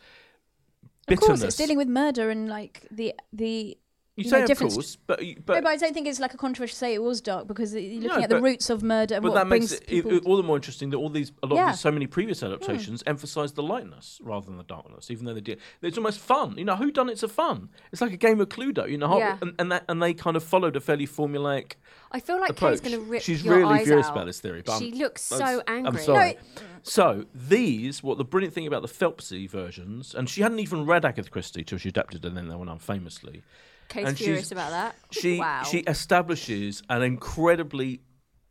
Of bitterness. course, it's dealing with murder and like the the. you you say know, of different course, but no, but, but I don't think it's like a controversial to say it was dark because you're looking No, at the but- roots of murder and but what that brings makes it, people. it all the more interesting that all these a lot Yeah. of these, so many previous adaptations emphasize the lightness rather than the darkness, even though they did. It's almost fun, you know. Who done it's a fun. It's like a game of Cluedo, you know. Yeah. And and, that, and they kind of followed a fairly formulaic. I feel like approach. Kay's going to rip She's your really eyes furious out. about this theory. But She I'm- looks so I'm- angry. I'm sorry. No, So these, what the brilliant thing about the Phelpsy versions, and she hadn't even read Agatha Christie till she adapted and then they went on famously. Kay's and furious she's- about that. She wow. she establishes an incredibly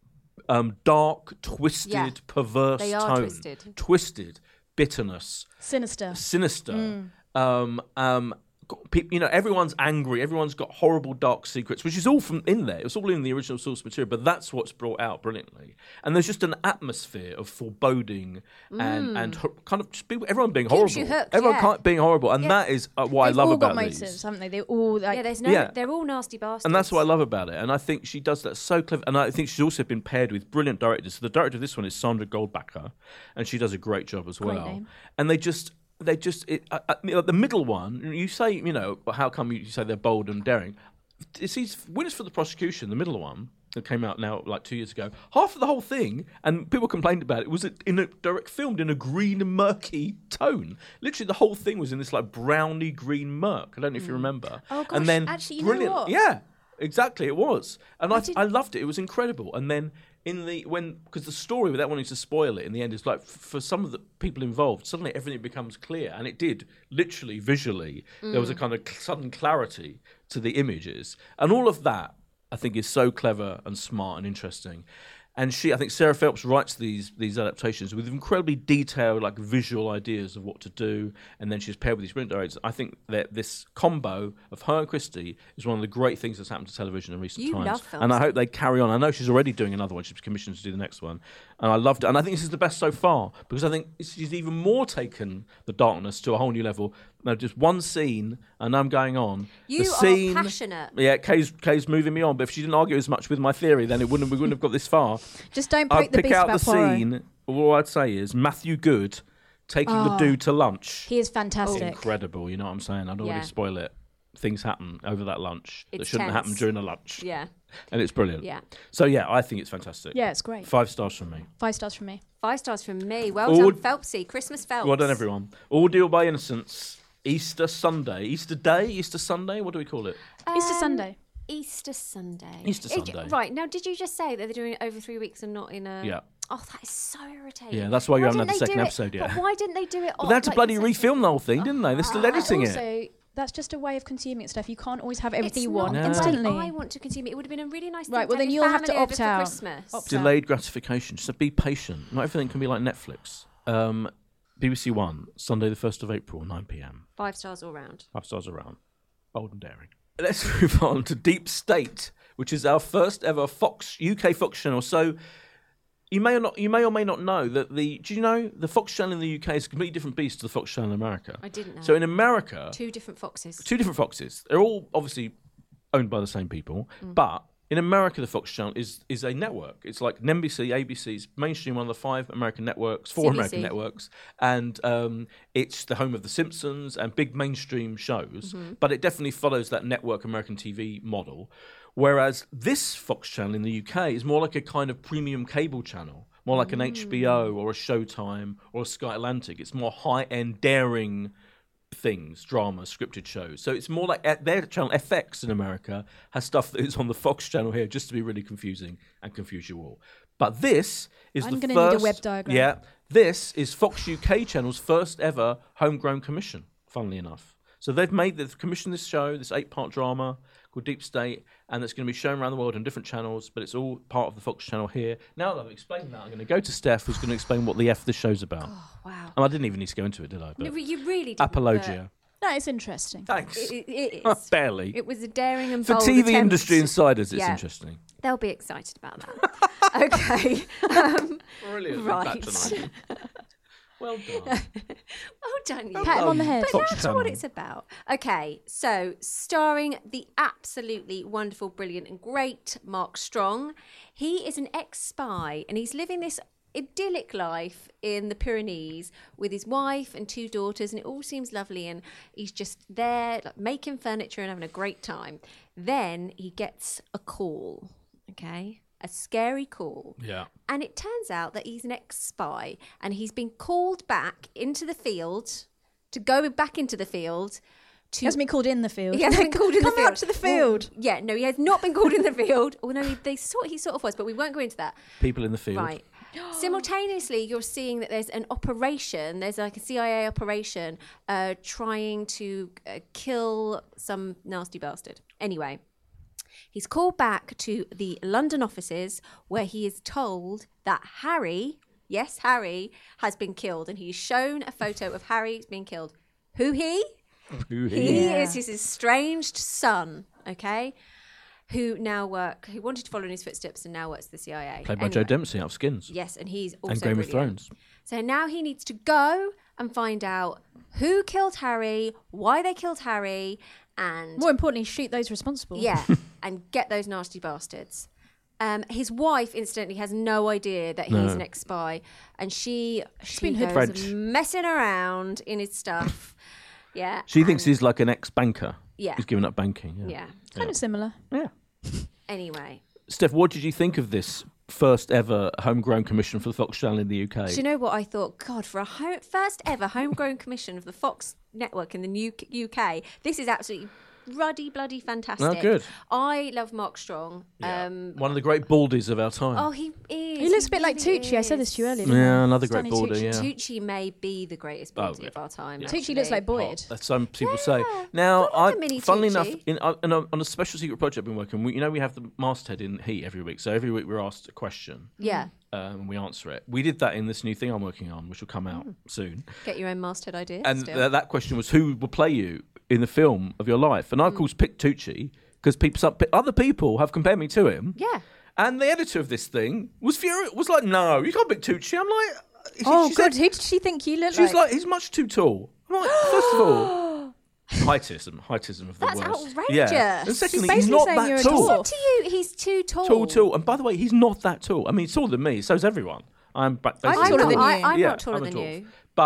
um, dark, twisted, Yeah. perverse They are tone, twisted. twisted bitterness, Sinister. sinister. Mm. Um, um, got pe- you know, everyone's angry. Everyone's got horrible, dark secrets, which is all from in there. It's all in the original source material, but that's what's brought out brilliantly. And there's just an atmosphere of foreboding and and ho- kind of just people, everyone being Keeps horrible. you hooked, everyone yeah. kind being horrible, and Yeah. that is uh, what They've I love all about got motives, these. haven't they? They all like. yeah, there's no. Yeah. They're all nasty bastards. And that's what I love about it. And I think she does that so clever. And I think she's also been paired with brilliant directors. So the director of this one is Sandra Goldbacher, and she does a great job as Great well. name. And they just, they just, it, uh, uh, you know, the middle one. You say, you know, how come you say they're bold and daring? It's these Winners for the Prosecution, the middle one that came out now like two years ago. Half of the whole thing, and people complained about it, was in a direct filmed in a green murky tone. Literally, the whole thing was in this like browny green murk. I don't know if you remember. Oh, gosh, and then actually, you know brilliant, what? yeah. Exactly, it was, and I, I, did- loved it. It was incredible. And then in the when because the story, without wanting to spoil it, in the end, is like f- for some of the people involved, suddenly everything becomes clear, and it did literally visually. There was a kind of cl- sudden clarity to the images, and all of that I think is so clever and smart and interesting. And she, I think Sarah Phelps writes these these adaptations with incredibly detailed, like visual ideas of what to do, and then she's paired with these brilliant directors. I think that this combo of her and Christie is one of the great things that's happened to television in recent You times. love Phelps. And I hope they carry on. I know she's already doing another one. She's commissioned to do the next one, and I loved it. And I think this is the best so far because I think she's even more taken the darkness to a whole new level. No, just one scene, and I'm going on. You the are scene, passionate. Yeah, Kay's, Kay's moving me on. But if she didn't argue as much with my theory, then it wouldn't we wouldn't have got this far. Just don't poke I'd the pick beast out about the Poirot. scene. All I'd say is Matthew Good taking Oh. the dude to lunch. He is fantastic. Incredible, you know what I'm saying? I don't Yeah. want to spoil it. Things happen over that lunch that It's shouldn't happen tense. during a lunch. Yeah, And it's brilliant. yeah. So, yeah, I think it's fantastic. Yeah, it's great. Five stars from me. Five stars from me. Five stars from me. Well All- done, Phelpsy. Christmas Phelps. Well done, everyone. Ordeal by Innocence, Easter Sunday. Easter Day? Easter Sunday? What do we call it? Easter Um, Sunday. Easter Sunday. Easter It- Sunday. right, now did you just say that they're doing it over three weeks and not in a... Yeah. Oh, that is so irritating. Yeah, that's why you haven't didn't had the they second do it- episode yet. But why didn't they do it But on, they had to like, bloody the second- refilm the whole thing, didn't they? They're still And editing it. also, that's just a way of consuming stuff. You can't always have It's everything you not want the No. way instantly. I want to consume it. It would have been a really nice thing Right, to well, have then your you'll have to family over opt for out. Christmas. Opt- Delayed gratification. Just be patient. Not everything can be like Netflix. Um, B B C One, Sunday the first of April, nine p.m. Five stars all round. Five stars around. Bold and daring. Let's move on to Deep State, which is our first ever Fox U K Fox channel. So you may or not, you may or may not know that the. Do you know the Fox channel in the U K is a completely different beast to the Fox channel in America? I didn't know. So in America, Two different foxes. two different Foxes. They're all obviously owned by the same people, Mm. but in America, the Fox channel is is a network. It's like N B C, A B C's mainstream, one of the five American networks, four C B C. American networks, and um, it's the home of The Simpsons and big mainstream shows. Mm-hmm. But it definitely follows that network American T V model. Whereas this Fox channel in the U K is more like a kind of premium cable channel, more like an H B O or a Showtime or a Sky Atlantic. It's more high-end, daring things, drama, scripted shows. So it's more like uh, their channel F X in America has stuff that is on the Fox channel here, just to be really confusing and confuse you all. But this is I'm the gonna first. need a web diagram. Yeah, this is Fox U K channel's first ever homegrown commission. Funnily enough, so they've made they've commissioned this show, this eight-part drama called Deep State, and it's going to be shown around the world on different channels. But it's all part of the Fox channel here. Now that I've explained that, I'm going to go to Steph, who's going to explain what the f this show's about. Oh, wow. And I didn't even need to go into it, did I? No, But you really didn't. apologia. No, it's interesting. Thanks. but It, it is. Barely. It was a daring and For bold T V attempt. industry insiders, it's Yeah. interesting. They'll be excited about that. Okay. Um, Brilliant. Right. Patronising. Well done. well done, you. Pat him on the head. But Fox that's Channel. what it's about. Okay, so starring the absolutely wonderful, brilliant, and great Mark Strong. He is an ex-spy, and he's living this idyllic life in the Pyrenees with his wife and two daughters, and it all seems lovely. And he's just there, like, making furniture and having a great time. Then he gets a call. Okay. A scary call. Yeah. And it turns out that he's an ex-spy and he's been called back into the field to go back into the field. To He hasn't been called in the field. He hasn't been called in Come the field. out to the field. Well, yeah, no, he has not been called in the field. Although he, they sort, he sort of was, but we won't go into that. People in the field. Right. Simultaneously, you're seeing that there's an operation. There's like a C I A operation uh, trying to uh, kill some nasty bastard. Anyway. He's called back to the London offices where he is told that Harry, yes, Harry, has been killed. And he's shown a photo of Harry being killed. Who he? Who He he? Yeah. is his estranged son, okay, who now work, who wanted to follow in his footsteps and now works for the C I A. Played by Anyway, Joe Dempsey out of Skins. Yes, and he's also And Game brilliant. of Thrones. So now he needs to go and find out who killed Harry, why they killed Harry, and More importantly, shoot those responsible. yeah, and get those nasty bastards. Um, his wife, incidentally, has no idea that he's No. an ex-spy, and she she been goes French. messing around in his stuff. Yeah, She thinks and- he's like an ex-banker. Yeah. He's given up banking. Yeah. yeah. Kind of similar. Yeah. Anyway, Steph, what did you think of this first ever homegrown commission for the Fox channel in the U K? do you know what I thought? God, for a ho- first ever homegrown commission of the Fox network in the new U K, this is absolutely ruddy bloody fantastic. Oh, good. I love Mark Strong. Yeah. Um, One of the great baldies of our time. oh, he is. He looks a bit like really Tucci. I said this to you is. earlier. didn't Yeah, I? another great Stanley baldy, Tucci. yeah. Tucci may be the greatest Oh, baldy yeah. of our time. Yeah. Tucci looks like actually. Boyd. That's some people say. Now, I like I, a mini funnily Tucci. enough, in, uh, in a, on a special secret project I've been working, we, you know, we have the masthead in Heat every week. So every week we're asked a question Yeah, um, and we answer it. We did that in this new thing I'm working on, which will come out soon. get your own masthead idea. And still. th- that question was, who will play you in the film of your life? And I, of course, picked Tucci because people, some, other people have compared me to him. yeah. And the editor of this thing was furious. Was like, no, you can't pick Tucci. I'm like, she, Oh, she God. said- Who did she think you looked She's like? like, he's much too tall. I'm like, first of all, heightism, heightism of the That's worst. outrageous. Yeah. And secondly, he's basically not saying that you're a tall. dwarf. To you, he's too tall. Tall, tall. And by the way, he's not that tall. I mean, he's taller than me. So's everyone. I'm ba- I'm basically taller not, than I, you. I'm Yeah, not taller I'm a than dwarf. you. But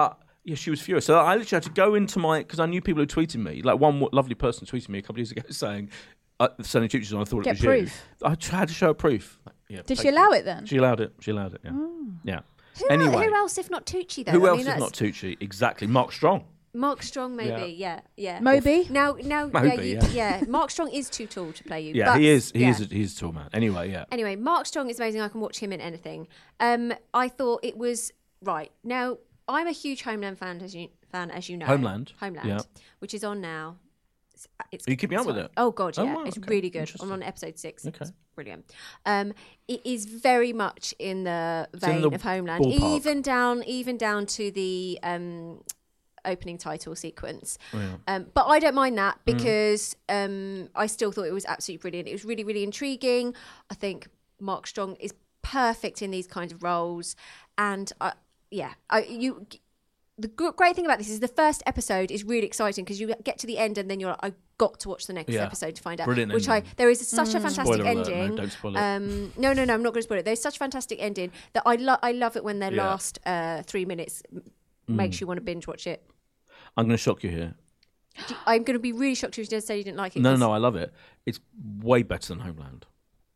Yeah, she was furious. So I literally had to go into my because I knew people who tweeted me. Like one w- lovely person tweeted me a couple of years ago saying, uh, "Sending Tucci's on." I thought Get it was proof. you. I t- had to show her proof. Yeah, Did take she allow it then? She allowed it. She allowed it. Yeah, Oh. yeah. Who, Anyway. who else if not Tucci, though? Who I else mean, is that's- not Tucci? Exactly, Mark Strong. Mark Strong, maybe. Yeah, yeah. Moby? Now, now, Moby, yeah, you, yeah. yeah. Mark Strong is too tall to play you. Yeah, but, he is. He yeah. is. A, he's a tall man. Anyway, yeah. Anyway, Mark Strong is amazing. I can watch him in anything. Um, I thought it was right. Now, I'm a huge Homeland fan, as you fan as you know. Homeland, Homeland, yeah. which is on now. It's, it's, Are you keeping up with sorry. it? Oh God, Oh, yeah, wow, it's okay. really good. I'm Interesting. on episode six. Okay. It's brilliant. Um, it is very much in the in vein the of Homeland, ballpark. even down, even down to the um, opening title sequence. Oh, yeah. Um, but I don't mind that because um, I still thought it was absolutely brilliant. It was really, really intriguing. I think Mark Strong is perfect in these kinds of roles, and I, yeah, I, you. The gr- great thing about this is the first episode is really exciting because you get to the end and then you're like, I've got to watch the next Yeah. episode to find out. Brilliant which ending. I there is such a fantastic Spoiler alert, ending. no, don't spoil it. Um, no, no, no, I'm not going to spoil it. There's such a fantastic ending that I love. I love it when their Yeah. last uh, three minutes m- makes you want to binge watch it. I'm going to shock you here. Do- I'm going to be really shocked if you just say you didn't like it. No, 'cause- no, I love it. It's way better than Homeland.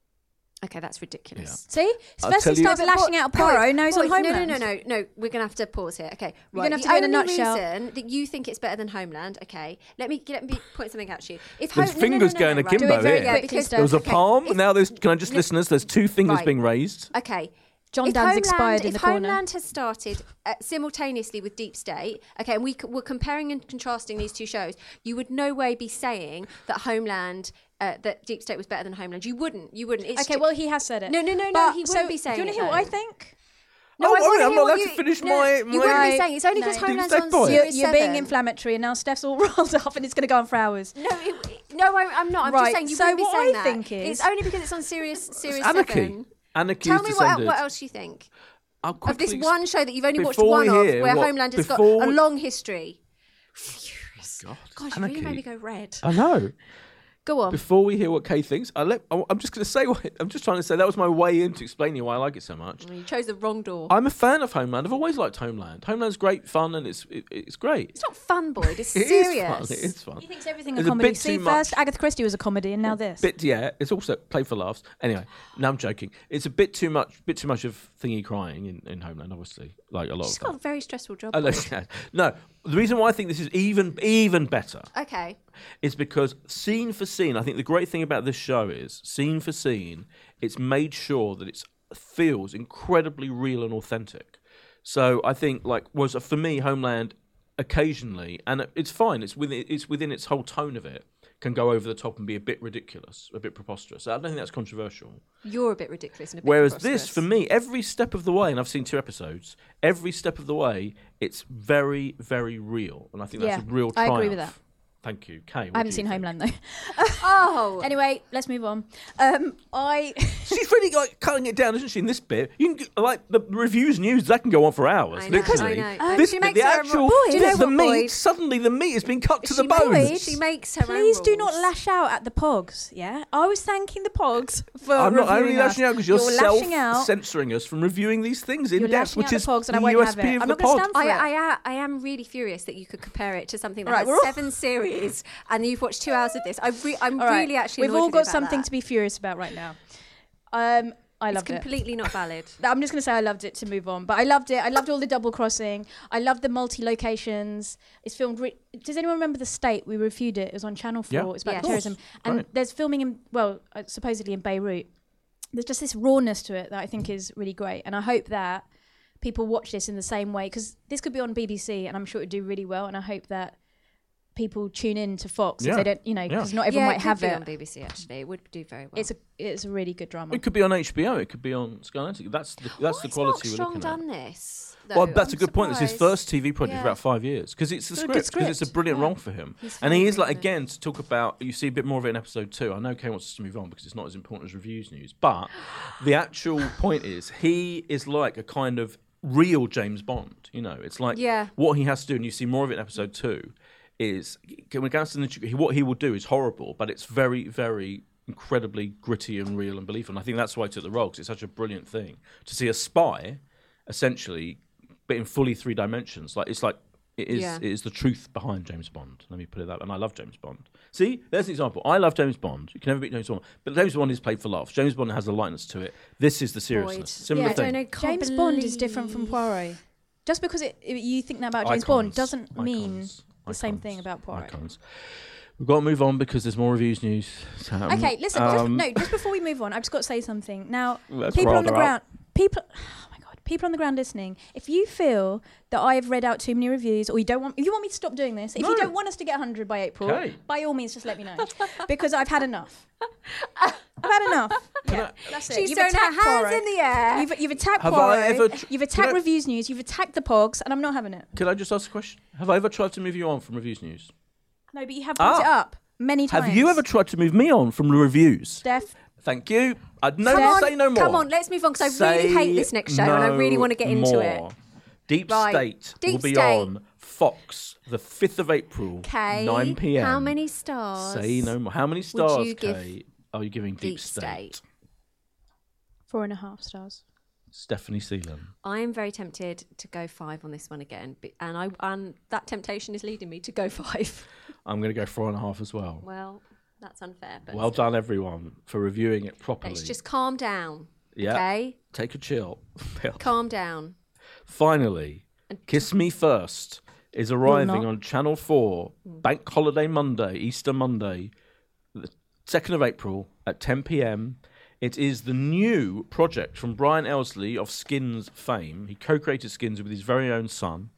Okay, that's ridiculous. See? I'll First he tell you- starts lashing out at Poirot, now he's on Boys, no, Homeland. no, no, no, no. We're going to have to pause here. Okay, We're right. gonna have the to do it in a only nutshell. reason that you think it's better than Homeland, okay, let me let me point something out to you. If There's Home- no, no, fingers no, no, going no, right. akimbo Do it very here. Yeah, quickly, because Steph. There was a okay, palm. if- now there's. Can I just, no- listeners? There's two fingers Right. being raised. Okay. John if Dunn's Homeland, expired in if the corner. Homeland has started uh, simultaneously with Deep State, okay, and we c- were comparing and contrasting these two shows, you would no way be saying that Homeland, uh, that Deep State was better than Homeland. You wouldn't. You wouldn't. It's Okay, ju- well, he has said it. No, no, no, no, But- he wouldn't so, be saying Do you want it, to hear what I though. think? No, Oh, I sorry, wanna I'm hear not what allowed you- to finish no, my- You my- wouldn't be Right. saying it's only because No. Homeland's Deep on State boy. You're, Series you're being seven. inflammatory, and now Steph's all rolled up, and it's going to go on for hours. No, it, no, I, I'm not. I'm Right, just saying you so wouldn't be what saying I that. think is- It's only because it's on Series Series Anarchy. seven. Anarchy Tell is me what, descended. what else you think I'll of this quickly one show that you've only watched before one we of, hear where what- Homeland has got before a we- long history. God, God, you really Anarchy. made me go red. I know. Go on. Before we hear what Kay thinks, I let, I'm just going to say what I'm just trying to say. That was my way into explaining why I like it so much. You chose the wrong door. I'm a fan of Homeland. I've always liked Homeland. Homeland's great fun and it's it, it's great. It's not fun, Boyd. It's It is serious. fun. It is fun. He thinks everything a There's a comedy. bit See, too first much. Agatha Christie was a comedy, and now this. Bit yeah. It's also played for laughs. Anyway, no, I'm joking. It's a bit too much. Bit too much of thingy crying in, in Homeland. Obviously, like a lot She's of got a that. very stressful job. I know Boyd. she has. No, the reason why I think this is even even better Okay. is because scene for scene, I think the great thing about this show is scene for scene, it's made sure that it feels incredibly real and authentic. So I think, like, was for me, Homeland occasionally, and it's fine. It's within it's within its whole tone of it, can go over the top and be a bit ridiculous, a bit preposterous. I don't think that's controversial. You're a bit ridiculous and a bit Whereas preposterous. this, for me, every step of the way, and I've seen two episodes, every step of the way, it's very, very real, and I think that's Yeah, a real I triumph. agree with that. Thank you, Kay. what I haven't do seen you think? Homeland though. Oh. Anyway, let's move on. Um, I She's really like cutting it down, isn't she? In this bit, you can get, like the reviews, news that can go on for hours. I know, literally, I know. this She bit, makes the her a actual, ro- Boyd, do you know the what, meat. Boyd? Suddenly, the meat has been cut to She the makes- bones. She makes her please own do not rules. lash out at the Pogs. Yeah, I was thanking the Pogs for I'm not only reviewing us. lashing out because you're, lashing out. self-censoring us from reviewing these things in You're depth, lashing which out is the Pogs, and I the won't U have S P it. of I'm the not gonna pod. stand for I, it. I, a- I am really furious that you could compare it to something that Right, has we're all- seven series and you've watched two hours of this. I re- I'm All right, really actually we've annoyed all with you got about something that. to be furious about right now. Um, I It's loved it. completely not valid. I'm just going to say I loved it to move on. But I loved it. I loved all the double crossing. I loved the multi locations. It's filmed. Re- Does anyone remember The State? We reviewed it. It was on Channel four. Yeah. It's about Yes. terrorism. And Right. there's filming in, well, uh, supposedly in Beirut. There's just this rawness to it that I think is really great. And I hope that people watch this in the same way. Because this could be on B B C and I'm sure it would do really well. And I hope that people tune in to Fox Yeah. if they don't, you know, because Yeah. not everyone yeah, might it have could be it. on B B C actually. It would do very well. It's a it's a really good drama. It could be on H B O. It could be on Sky Atlantic. That's the that's Why the has quality Mark we're Strong looking done at. this? Well, though? that's I'm a good point. It's his surprised. first T V project Yeah. for about five years because it's the It's a good script. Because it's a script. brilliant Yeah. role for him. He's And he is like very good. again to talk about. You see a bit more of it in episode two. I know Kay wants us to move on because it's not as important as reviews news. But the actual point is he is like a kind of real James Bond. You know, it's like Yeah. what he has to do, and you see more of it in episode two. Is when it comes to the, what he will do is horrible, but it's very, very incredibly gritty and real and believable. And I think that's why I took the role because it's such a brilliant thing to see a spy, essentially, but in fully three dimensions. Like it's like It is, Yeah. it is the truth behind James Bond. Let me put it that way. And I love James Bond. See, there's an example. I love James Bond. You can never beat James Bond. But James Bond is played for laughs. James Bond has a lightness to it. This is the seriousness. Boyd. Similar Yeah, I don't thing. know. can't James Bond is believe- different from Poirot. Just because it, it- you think that about James Bond Icons. doesn't mean Icons. the same Icons. thing about Poirot. Icons. We've got to move on because there's more reviews news. to happen. Okay, listen. Um, just, no, just before we move on, I've just got to say something. Now, Let's people roll on the her out. ground, people. Oh my god, people on the ground listening. If you feel that I have read out too many reviews, or you don't want, if you want me to stop doing this, if No. you don't want us to get one hundred by April, Okay. by all means, just let me know because I've had enough. I've had enough. Yeah, that's it. She's You've throwing her attacked hands Poirot. in the air. You've, you've attacked Have Poirot. I ever tr- you've Can attacked I- Reviews News. You've attacked the Pogs, and I'm not having it. Can I just ask a question? Have I ever tried to move you on from reviews news? No, but you have brought Ah. it up many times. Have you ever tried to move me on from the reviews? Steph? Thank you. I'd no Come on, say no more. come on, let's move on because I really Say hate this next show and I really no want to get into it. more. Deep Right. State Deep will be State. on Fox the fifth of April, Okay. nine p.m. How many stars? Say no more. How many would stars, you give Kay, are you giving Deep, Deep State? Four and a half stars. Stephanie Seelan. I am very tempted to go five on this one again, but- and I and that temptation is leading me to go five. I'm going to go four and a half as well. Well, that's unfair, but Well done, everyone, for reviewing it properly. let's just calm down. Yeah. Okay, Take a chill. calm down. Finally, Kiss Me First is arriving not. on Channel four, Bank Holiday Monday, Easter Monday, the second of April at ten p.m. It is the new project from Brian Elsley of Skins fame. He co-created Skins with his very own son.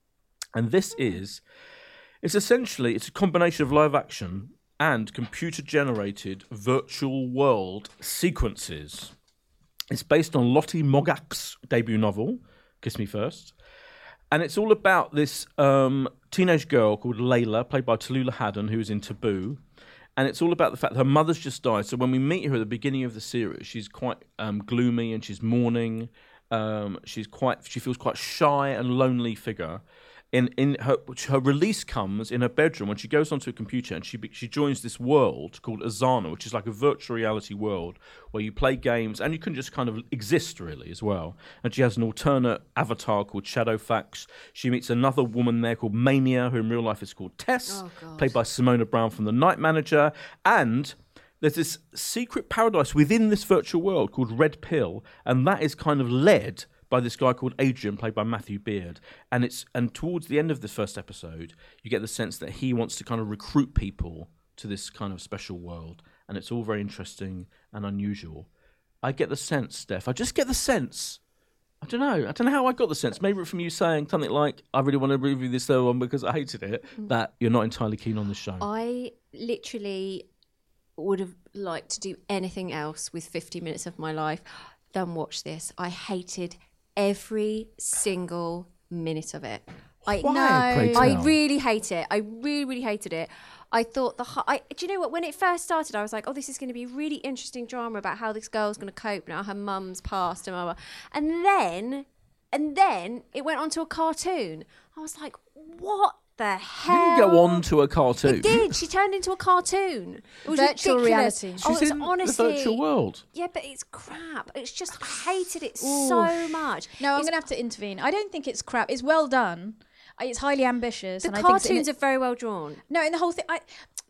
And this is, it's essentially, it's a combination of live action and computer-generated virtual world sequences. It's based on Lottie Mogak's debut novel, Kiss Me First. And it's all about this um, teenage girl called Layla, played by Tallulah Haddon, who's in Taboo. And it's all about the fact that her mother's just died. So when we meet her at the beginning of the series, she's quite um, gloomy and she's mourning. Um, she's quite, she feels quite shy and lonely figure. In in her her release comes in her bedroom when she goes onto a computer and she be- she joins this world called Azana, which is like a virtual reality world where you play games and you can just kind of exist really as well. And she has an alternate avatar called Shadowfax. She meets another woman there called Mania, who in real life is called Tess, Oh, God. played by Simona Brown from The Night Manager. And there's this secret paradise within this virtual world called Red Pill, and that is kind of led by this guy called Adrian, played by Matthew Beard. And it's and towards the end of the first episode, you get the sense that he wants to kind of recruit people to this kind of special world. And it's all very interesting and unusual. I get the sense, Steph, I just get the sense, I don't know, I don't know how I got the sense, maybe from you saying something like, I really want to review this other one because I hated it, that you're not entirely keen on the show. I literally would have liked to do anything else with fifty minutes of my life than watch this. I hated every single minute of it. I Why, know. pray I tell? really hate it. I really, really hated it. I thought the. ho- I, do you know what? When it first started, I was like, "Oh, this is going to be a really interesting drama about how this girl's going to cope now. Her mum's passed and blah, blah. And then, and then it went on to a cartoon. I was like, "What the hell?" Didn't go on to a cartoon. It did. She turned into a cartoon. It was Virtual ridiculous. reality. Oh, She's it's in honestly, the virtual world. Yeah, but it's crap. It's just I hated it so much. No, I'm It's- going to have to intervene. I don't think it's crap. It's well done. I- It's highly ambitious. The and I think it's in cartoons it- are very well drawn. No, in the whole thing, I,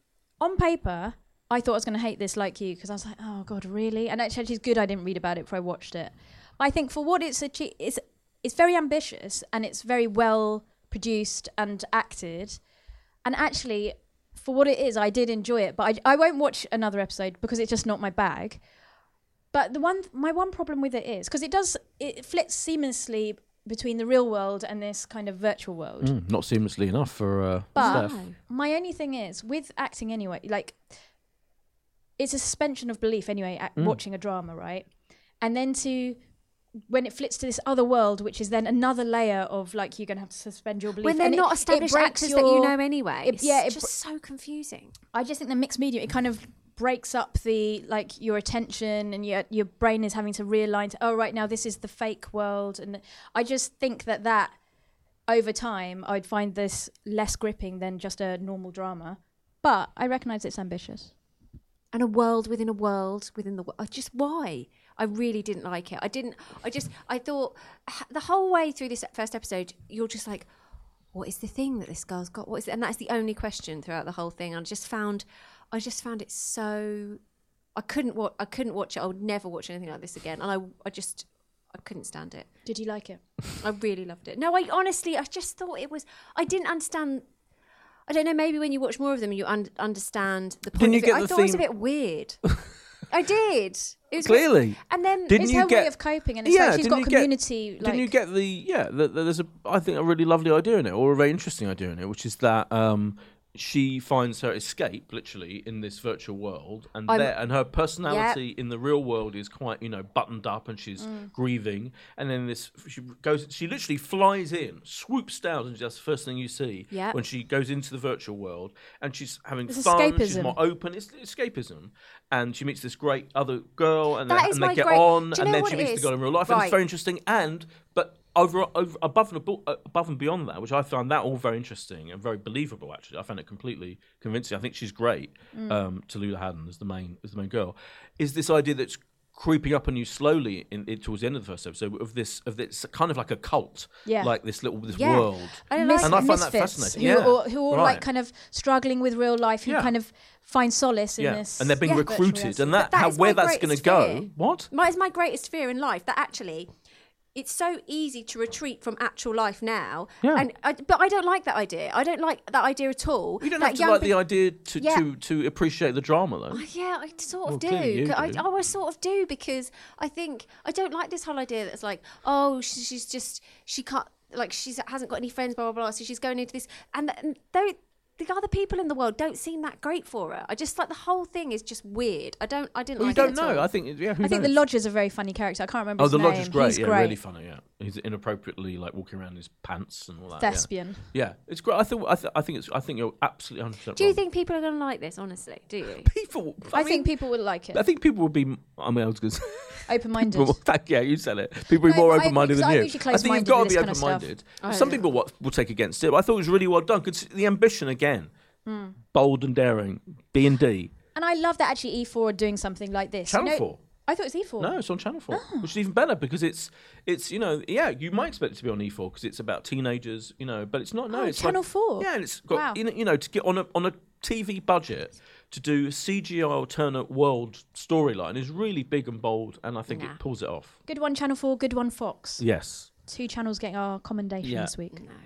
on paper, I thought I was going to hate this like you because I was like, oh god, really? And actually, it's good I didn't read about it before I watched it. But I think for what it's achieved, it's it's very ambitious and it's very well produced and acted. And actually, for what it is, I did enjoy it. But I I won't watch another episode because it's just not my bag. But the one my one problem with it is because it does it flits seamlessly between the real world and this kind of virtual world. Mm, not seamlessly enough for uh, But Steph. my only thing is with acting anyway, like it's a suspension of belief anyway. Act, Mm. Watching a drama, right, and then to when it flits to this other world, which is then another layer of like you're gonna have to suspend your belief. When they're and it- not it established breaks actors that you your- know anyway. it- it's yeah, it just br- so confusing. I just think the mixed media it kind of breaks up the like your attention and your your brain is having to realign to oh right now this is the fake world, and I just think that that over time I'd find this less gripping than just a normal drama, but I recognise it's ambitious. And a world within a world within the world. Just why? I really didn't like it. I didn't. I just. I thought h- the whole way through this first episode, you're just like, what is the thing that this girl's got? What is it? And that's the only question throughout the whole thing. I just found, I just found it so. I couldn't watch. I couldn't watch it. I would never watch anything like this again. And I, I just, I couldn't stand it. Did you like it? I really loved it. No, I honestly, I just thought it was. I didn't understand. I don't know. Maybe when you watch more of them, you un- understand the point Didn't you of it. get I the thought it was a theme- bit weird. I did. It was Clearly. And then Didn't It's you her get? way of coping, and it's Yeah, like she's didn't got you get- community. like, Didn't you get the yeah? The, the, there's a I think a really lovely idea in it, or a very interesting idea in it, which is that um, she finds her escape literally in this virtual world, and I'm- there, and her personality in the real world is quite you know buttoned up, and she's Mm. grieving, and then this she goes, she literally flies in, swoops down, and that's the first thing you see Yep. when she goes into the virtual world, and she's having It's fun, she's escapism. more open, it's escapism, and she meets this great other girl, and, That they, is and they my get great- on, do you and know then what she it meets is? the girl in real life, and it's Right. very interesting, and but. Over, over, above and abo- uh, above and beyond that, which I found that all very interesting and very believable. Actually, I found it completely convincing. I think she's great. Um, Tallulah Haddon as the main as the main girl, is this idea that's creeping up on you slowly in, in towards the end of the first episode of this of this kind of like a cult, Yeah. like this little this Yeah. world. I don't Mis- like And I it. find that misfits fascinating. Who, Yeah, are, all- who are all right. like kind of struggling with real life, who Yeah. kind of find solace in Yeah, this. and they're being Yeah. recruited, virtual and reality. that, But that how is where my that's going to greatest go. fear. What? My, it's my greatest fear in life that actually it's so easy to retreat from actual life now. Yeah. And I, but I don't like that idea. I don't like that idea at all. You don't that have to young like peop- the idea to, Yeah. to to appreciate the drama, though. Oh, yeah, I sort of Well, do. clearly you 'Cause I, do. I always sort of do because I think I don't like this whole idea that's like, oh, she, she's just she can't like she hasn't got any friends, blah blah blah. So she's going into this, and, th- and they, the other people in the world don't seem that great for her. I just like the whole thing is just weird. I don't. I didn't Well, you like don't it at know. all. I think yeah. Who I think the knows? Lodger's a very funny character. I can't remember Oh, his the name. Lodge is great. He's yeah, great. really funny. Yeah, he's inappropriately like walking around in his pants and all that. yeah. Thespian. Yeah, it's great. I think I, th- I think it's. I think you're absolutely one hundred percent Do you wrong. think people are going to like this? Honestly, do you? people? I, I, think mean, people would like it. I think people would be. I mean, I was going to say. Open-minded. Well, thank- yeah, you said it. People are No, more I agree, open-minded 'cause than I'm you. usually I think you've close-minded got to with be this kind of stuff. open-minded. I Some don't people will, will take against it. But I thought it was really well done. Cause the ambition again, Mm. bold and daring. B and D. And I love that actually E four are doing something like this. Channel you know, Four. I thought it was E four. No, it's on Channel Four, Oh. which is even better because it's it's you know yeah you might expect it to be on E four because it's about teenagers you know but it's not. No, Oh, it's Channel like, four. Yeah, and it's got Wow. you know, you know to get on a on a T V budget to do C G I alternate world storyline is really big and bold, and I think Nah. it pulls it off. Good one, Channel four. Good one, Fox. Yes. Two channels getting our commendation Yeah. this week. No.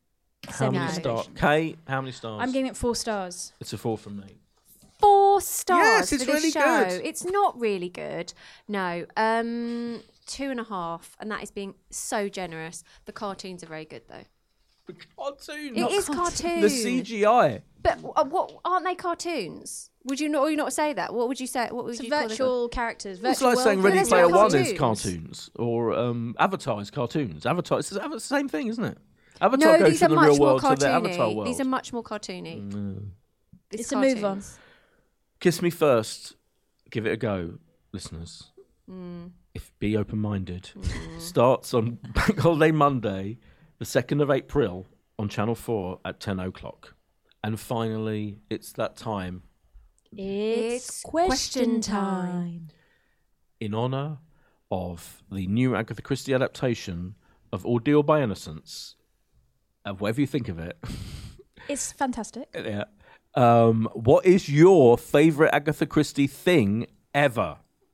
How many No. stars? Kay, how many stars? I'm giving it four stars. It's a four from me. Four stars Yes, it's for this really show. good. It's not really good. No. Um, two and a half, and that is being so generous. The cartoons are very good though. The cartoon. It is cartoon. cartoon. The C G I. But uh, what aren't they cartoons? Would you not? Or you not say that? What would you say? What would It's you call virtual characters. Virtual It's like world saying Ready there's Player no One is cartoons. cartoons or um, Avatar is cartoons. Avatar, it's the same thing, isn't it? No, Avatar goes these are from the much real more world to the Avatar cartoony. world. These are much more cartoony. Mm. It's It's a move on. cartoons. Kiss Me First. Give it a go, listeners. Mm. If be open-minded. Starts on Bank Holiday Monday, the second of April, on Channel Four at ten o'clock. And finally, it's that time It's, It's question question time. time. in honour of the new Agatha Christie adaptation of Ordeal by Innocence, of whatever you think of it. It's fantastic. Yeah. Um, what is your favourite Agatha Christie thing ever?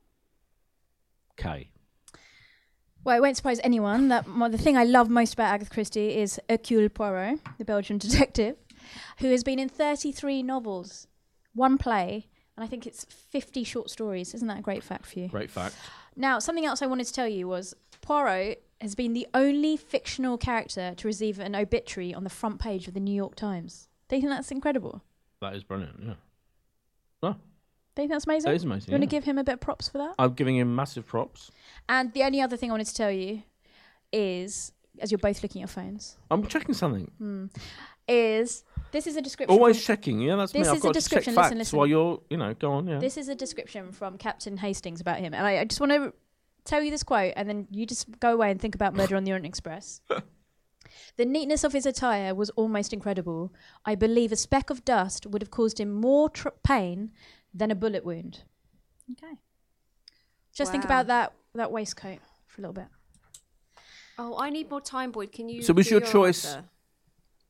Kay. Well, it won't surprise anyone that my, the thing I love most about Agatha Christie is Hercule Poirot, the Belgian detective, who has been in thirty-three novels, one play, and I think it's fifty short stories. Isn't that a great fact for you? Great fact. Now, something else I wanted to tell you was Poirot has been the only fictional character to receive an obituary on the front page of the New York Times. Do you think that's incredible? That is brilliant, yeah. Oh, Do you think that's amazing? that is amazing. You want to yeah. give him a bit of props for that? I'm giving him massive props. And the only other thing I wanted to tell you is, as you're both looking at your phones, I'm checking something. hmm, is this is a description. Always from- checking, yeah, that's This me. I've is a got to check description, facts listen, listen. while you're, you know, go on, yeah. This is a description from Captain Hastings about him, and I, I just want to tell you this quote, and then you just go away and think about Murder on the Orient Express. The neatness of his attire was almost incredible. I believe a speck of dust would have caused him more tr- pain than a bullet wound. Okay. Just think Wow. about that that waistcoat for a little bit. Oh, I need more time, Boyd. Can you? So was do your choice- answer?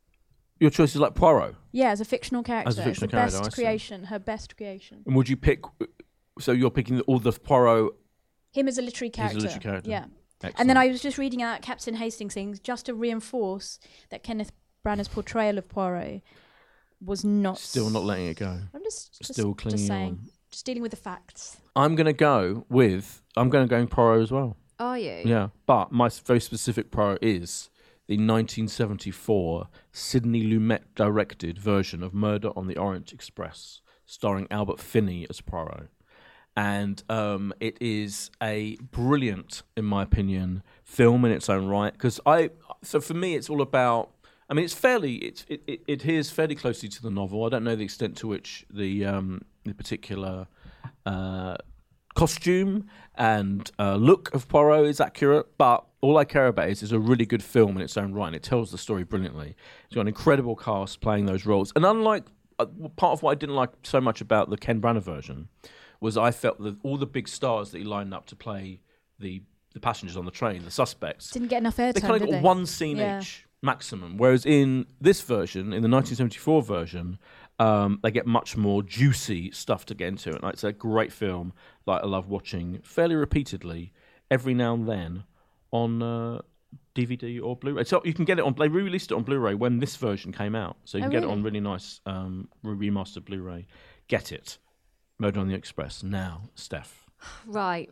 Your choice is like Poirot. Yeah, as a fictional character. As a fictional it's the character, I best see. creation, her best creation. And would you pick? So you're picking all the Poirot. Him as a literary He's a character. literary character. Yeah. Excellent. And then I was just reading out Captain Hastings things just to reinforce that Kenneth Branagh's portrayal of Poirot was not... Still not letting it go. I'm just, just Still clinging just saying. on. Just dealing with the facts. I'm going to go with. I'm going to go in Poirot as well. Are you? Yeah, but my s- very specific Poirot is the nineteen seventy-four Sidney Lumet directed version of Murder on the Orient Express, starring Albert Finney as Poirot. And um, it is a brilliant, in my opinion, film in its own right. Because I, so for me, it's all about. I mean, it's fairly. It's, it, it it adheres fairly closely to the novel. I don't know the extent to which the um, the particular uh, costume and uh, look of Poirot is accurate, but all I care about is it's a really good film in its own right. And it tells the story brilliantly. It's got an incredible cast playing those roles, and unlike uh, part of what I didn't like so much about the Ken Branagh version. Was I felt that all the big stars that he lined up to play the the passengers on the train, the suspects, Didn't get enough airtime, they kind of did got they? one scene Yeah. each maximum. Whereas in this version, in the nineteen seventy-four version, um, they get much more juicy stuff to get into. And it's a great film that I love watching fairly repeatedly every now and then on uh, D V D or Blu-ray. So you can get it on. They re-released it on Blu-ray when this version came out, so you Oh, can get it really? on really nice um, remastered Blu-ray. Get it. Murder on the Express now, Steph. Right.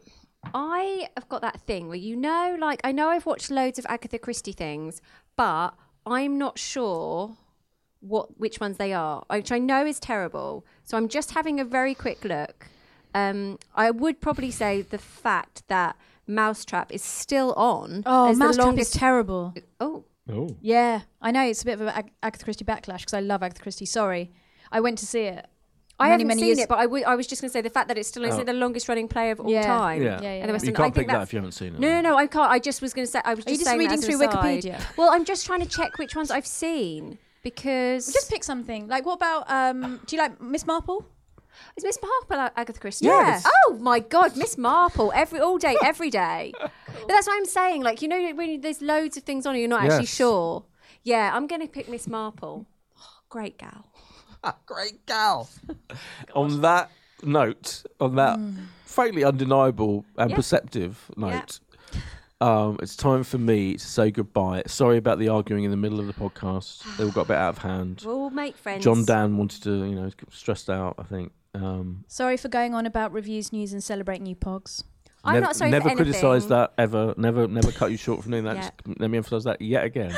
I have got that thing where, you know, like, I know I've watched loads of Agatha Christie things, but I'm not sure what which ones they are, which I know is terrible. So I'm just having a very quick look. Um, I would probably say the fact that Mousetrap is still on. Oh, as the Mousetrap longest is terrible. Oh, Oh. Yeah, I know it's a bit of an Ag- Agatha Christie backlash because I love Agatha Christie. Sorry, I went to see it. I Many, haven't many seen years- it, but I, w- I was just going to say the fact that it's still is Oh. it the longest running play of all Yeah. time. Yeah. Yeah, yeah, And the rest You of- I can't think pick that that's- if you haven't seen it. No, no, no, I can't. I just was going to say. I was Are you just just saying reading that as through an aside. Wikipedia? Well, I'm just trying to check which ones I've seen because Just pick something. Like, what about? Um, do you like Miss Marple? is Miss Marple Ag- Agatha Christie? Yes. Oh my God, Miss Marple every all day, every day. But that's what I'm saying. Like, you know, when there's loads of things on it, you're not actually Yes. sure. Yeah, I'm going to pick Miss Marple. Oh, great gal. Great gal. On that note, on that frankly undeniable and Yeah. perceptive note, um, it's time for me to say goodbye. Sorry about the arguing in the middle of the podcast. They all got a bit out of hand. We'll make friends. John Dan wanted to, you know, stressed out, I think. Um, Sorry for going on about reviews, news, and celebrating you pogs. I'm never, not sorry Never for criticised anything. that ever. Never, never cut you short from doing that. Yeah. Just let me emphasise that yet again.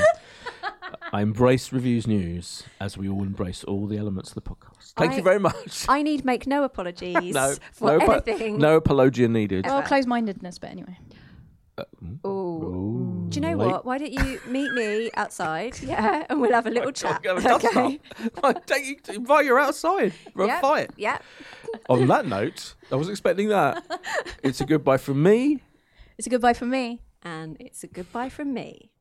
I embrace reviews news as we all embrace all the elements of the podcast. Thank I- you very much. I need make no apologies no, for no, apo- anything. no apologia needed. Well, Ever. close-mindedness, but anyway. Ooh. Ooh, Do you know late- what? Why don't you meet me outside? Yeah, and we'll have a little chat. Go and dust Okay. up. Take you, invite you outside for a Yep. fight. Yeah. On that note, I wasn't expecting that. It's a goodbye from me. It's a goodbye from me. And it's a goodbye from me.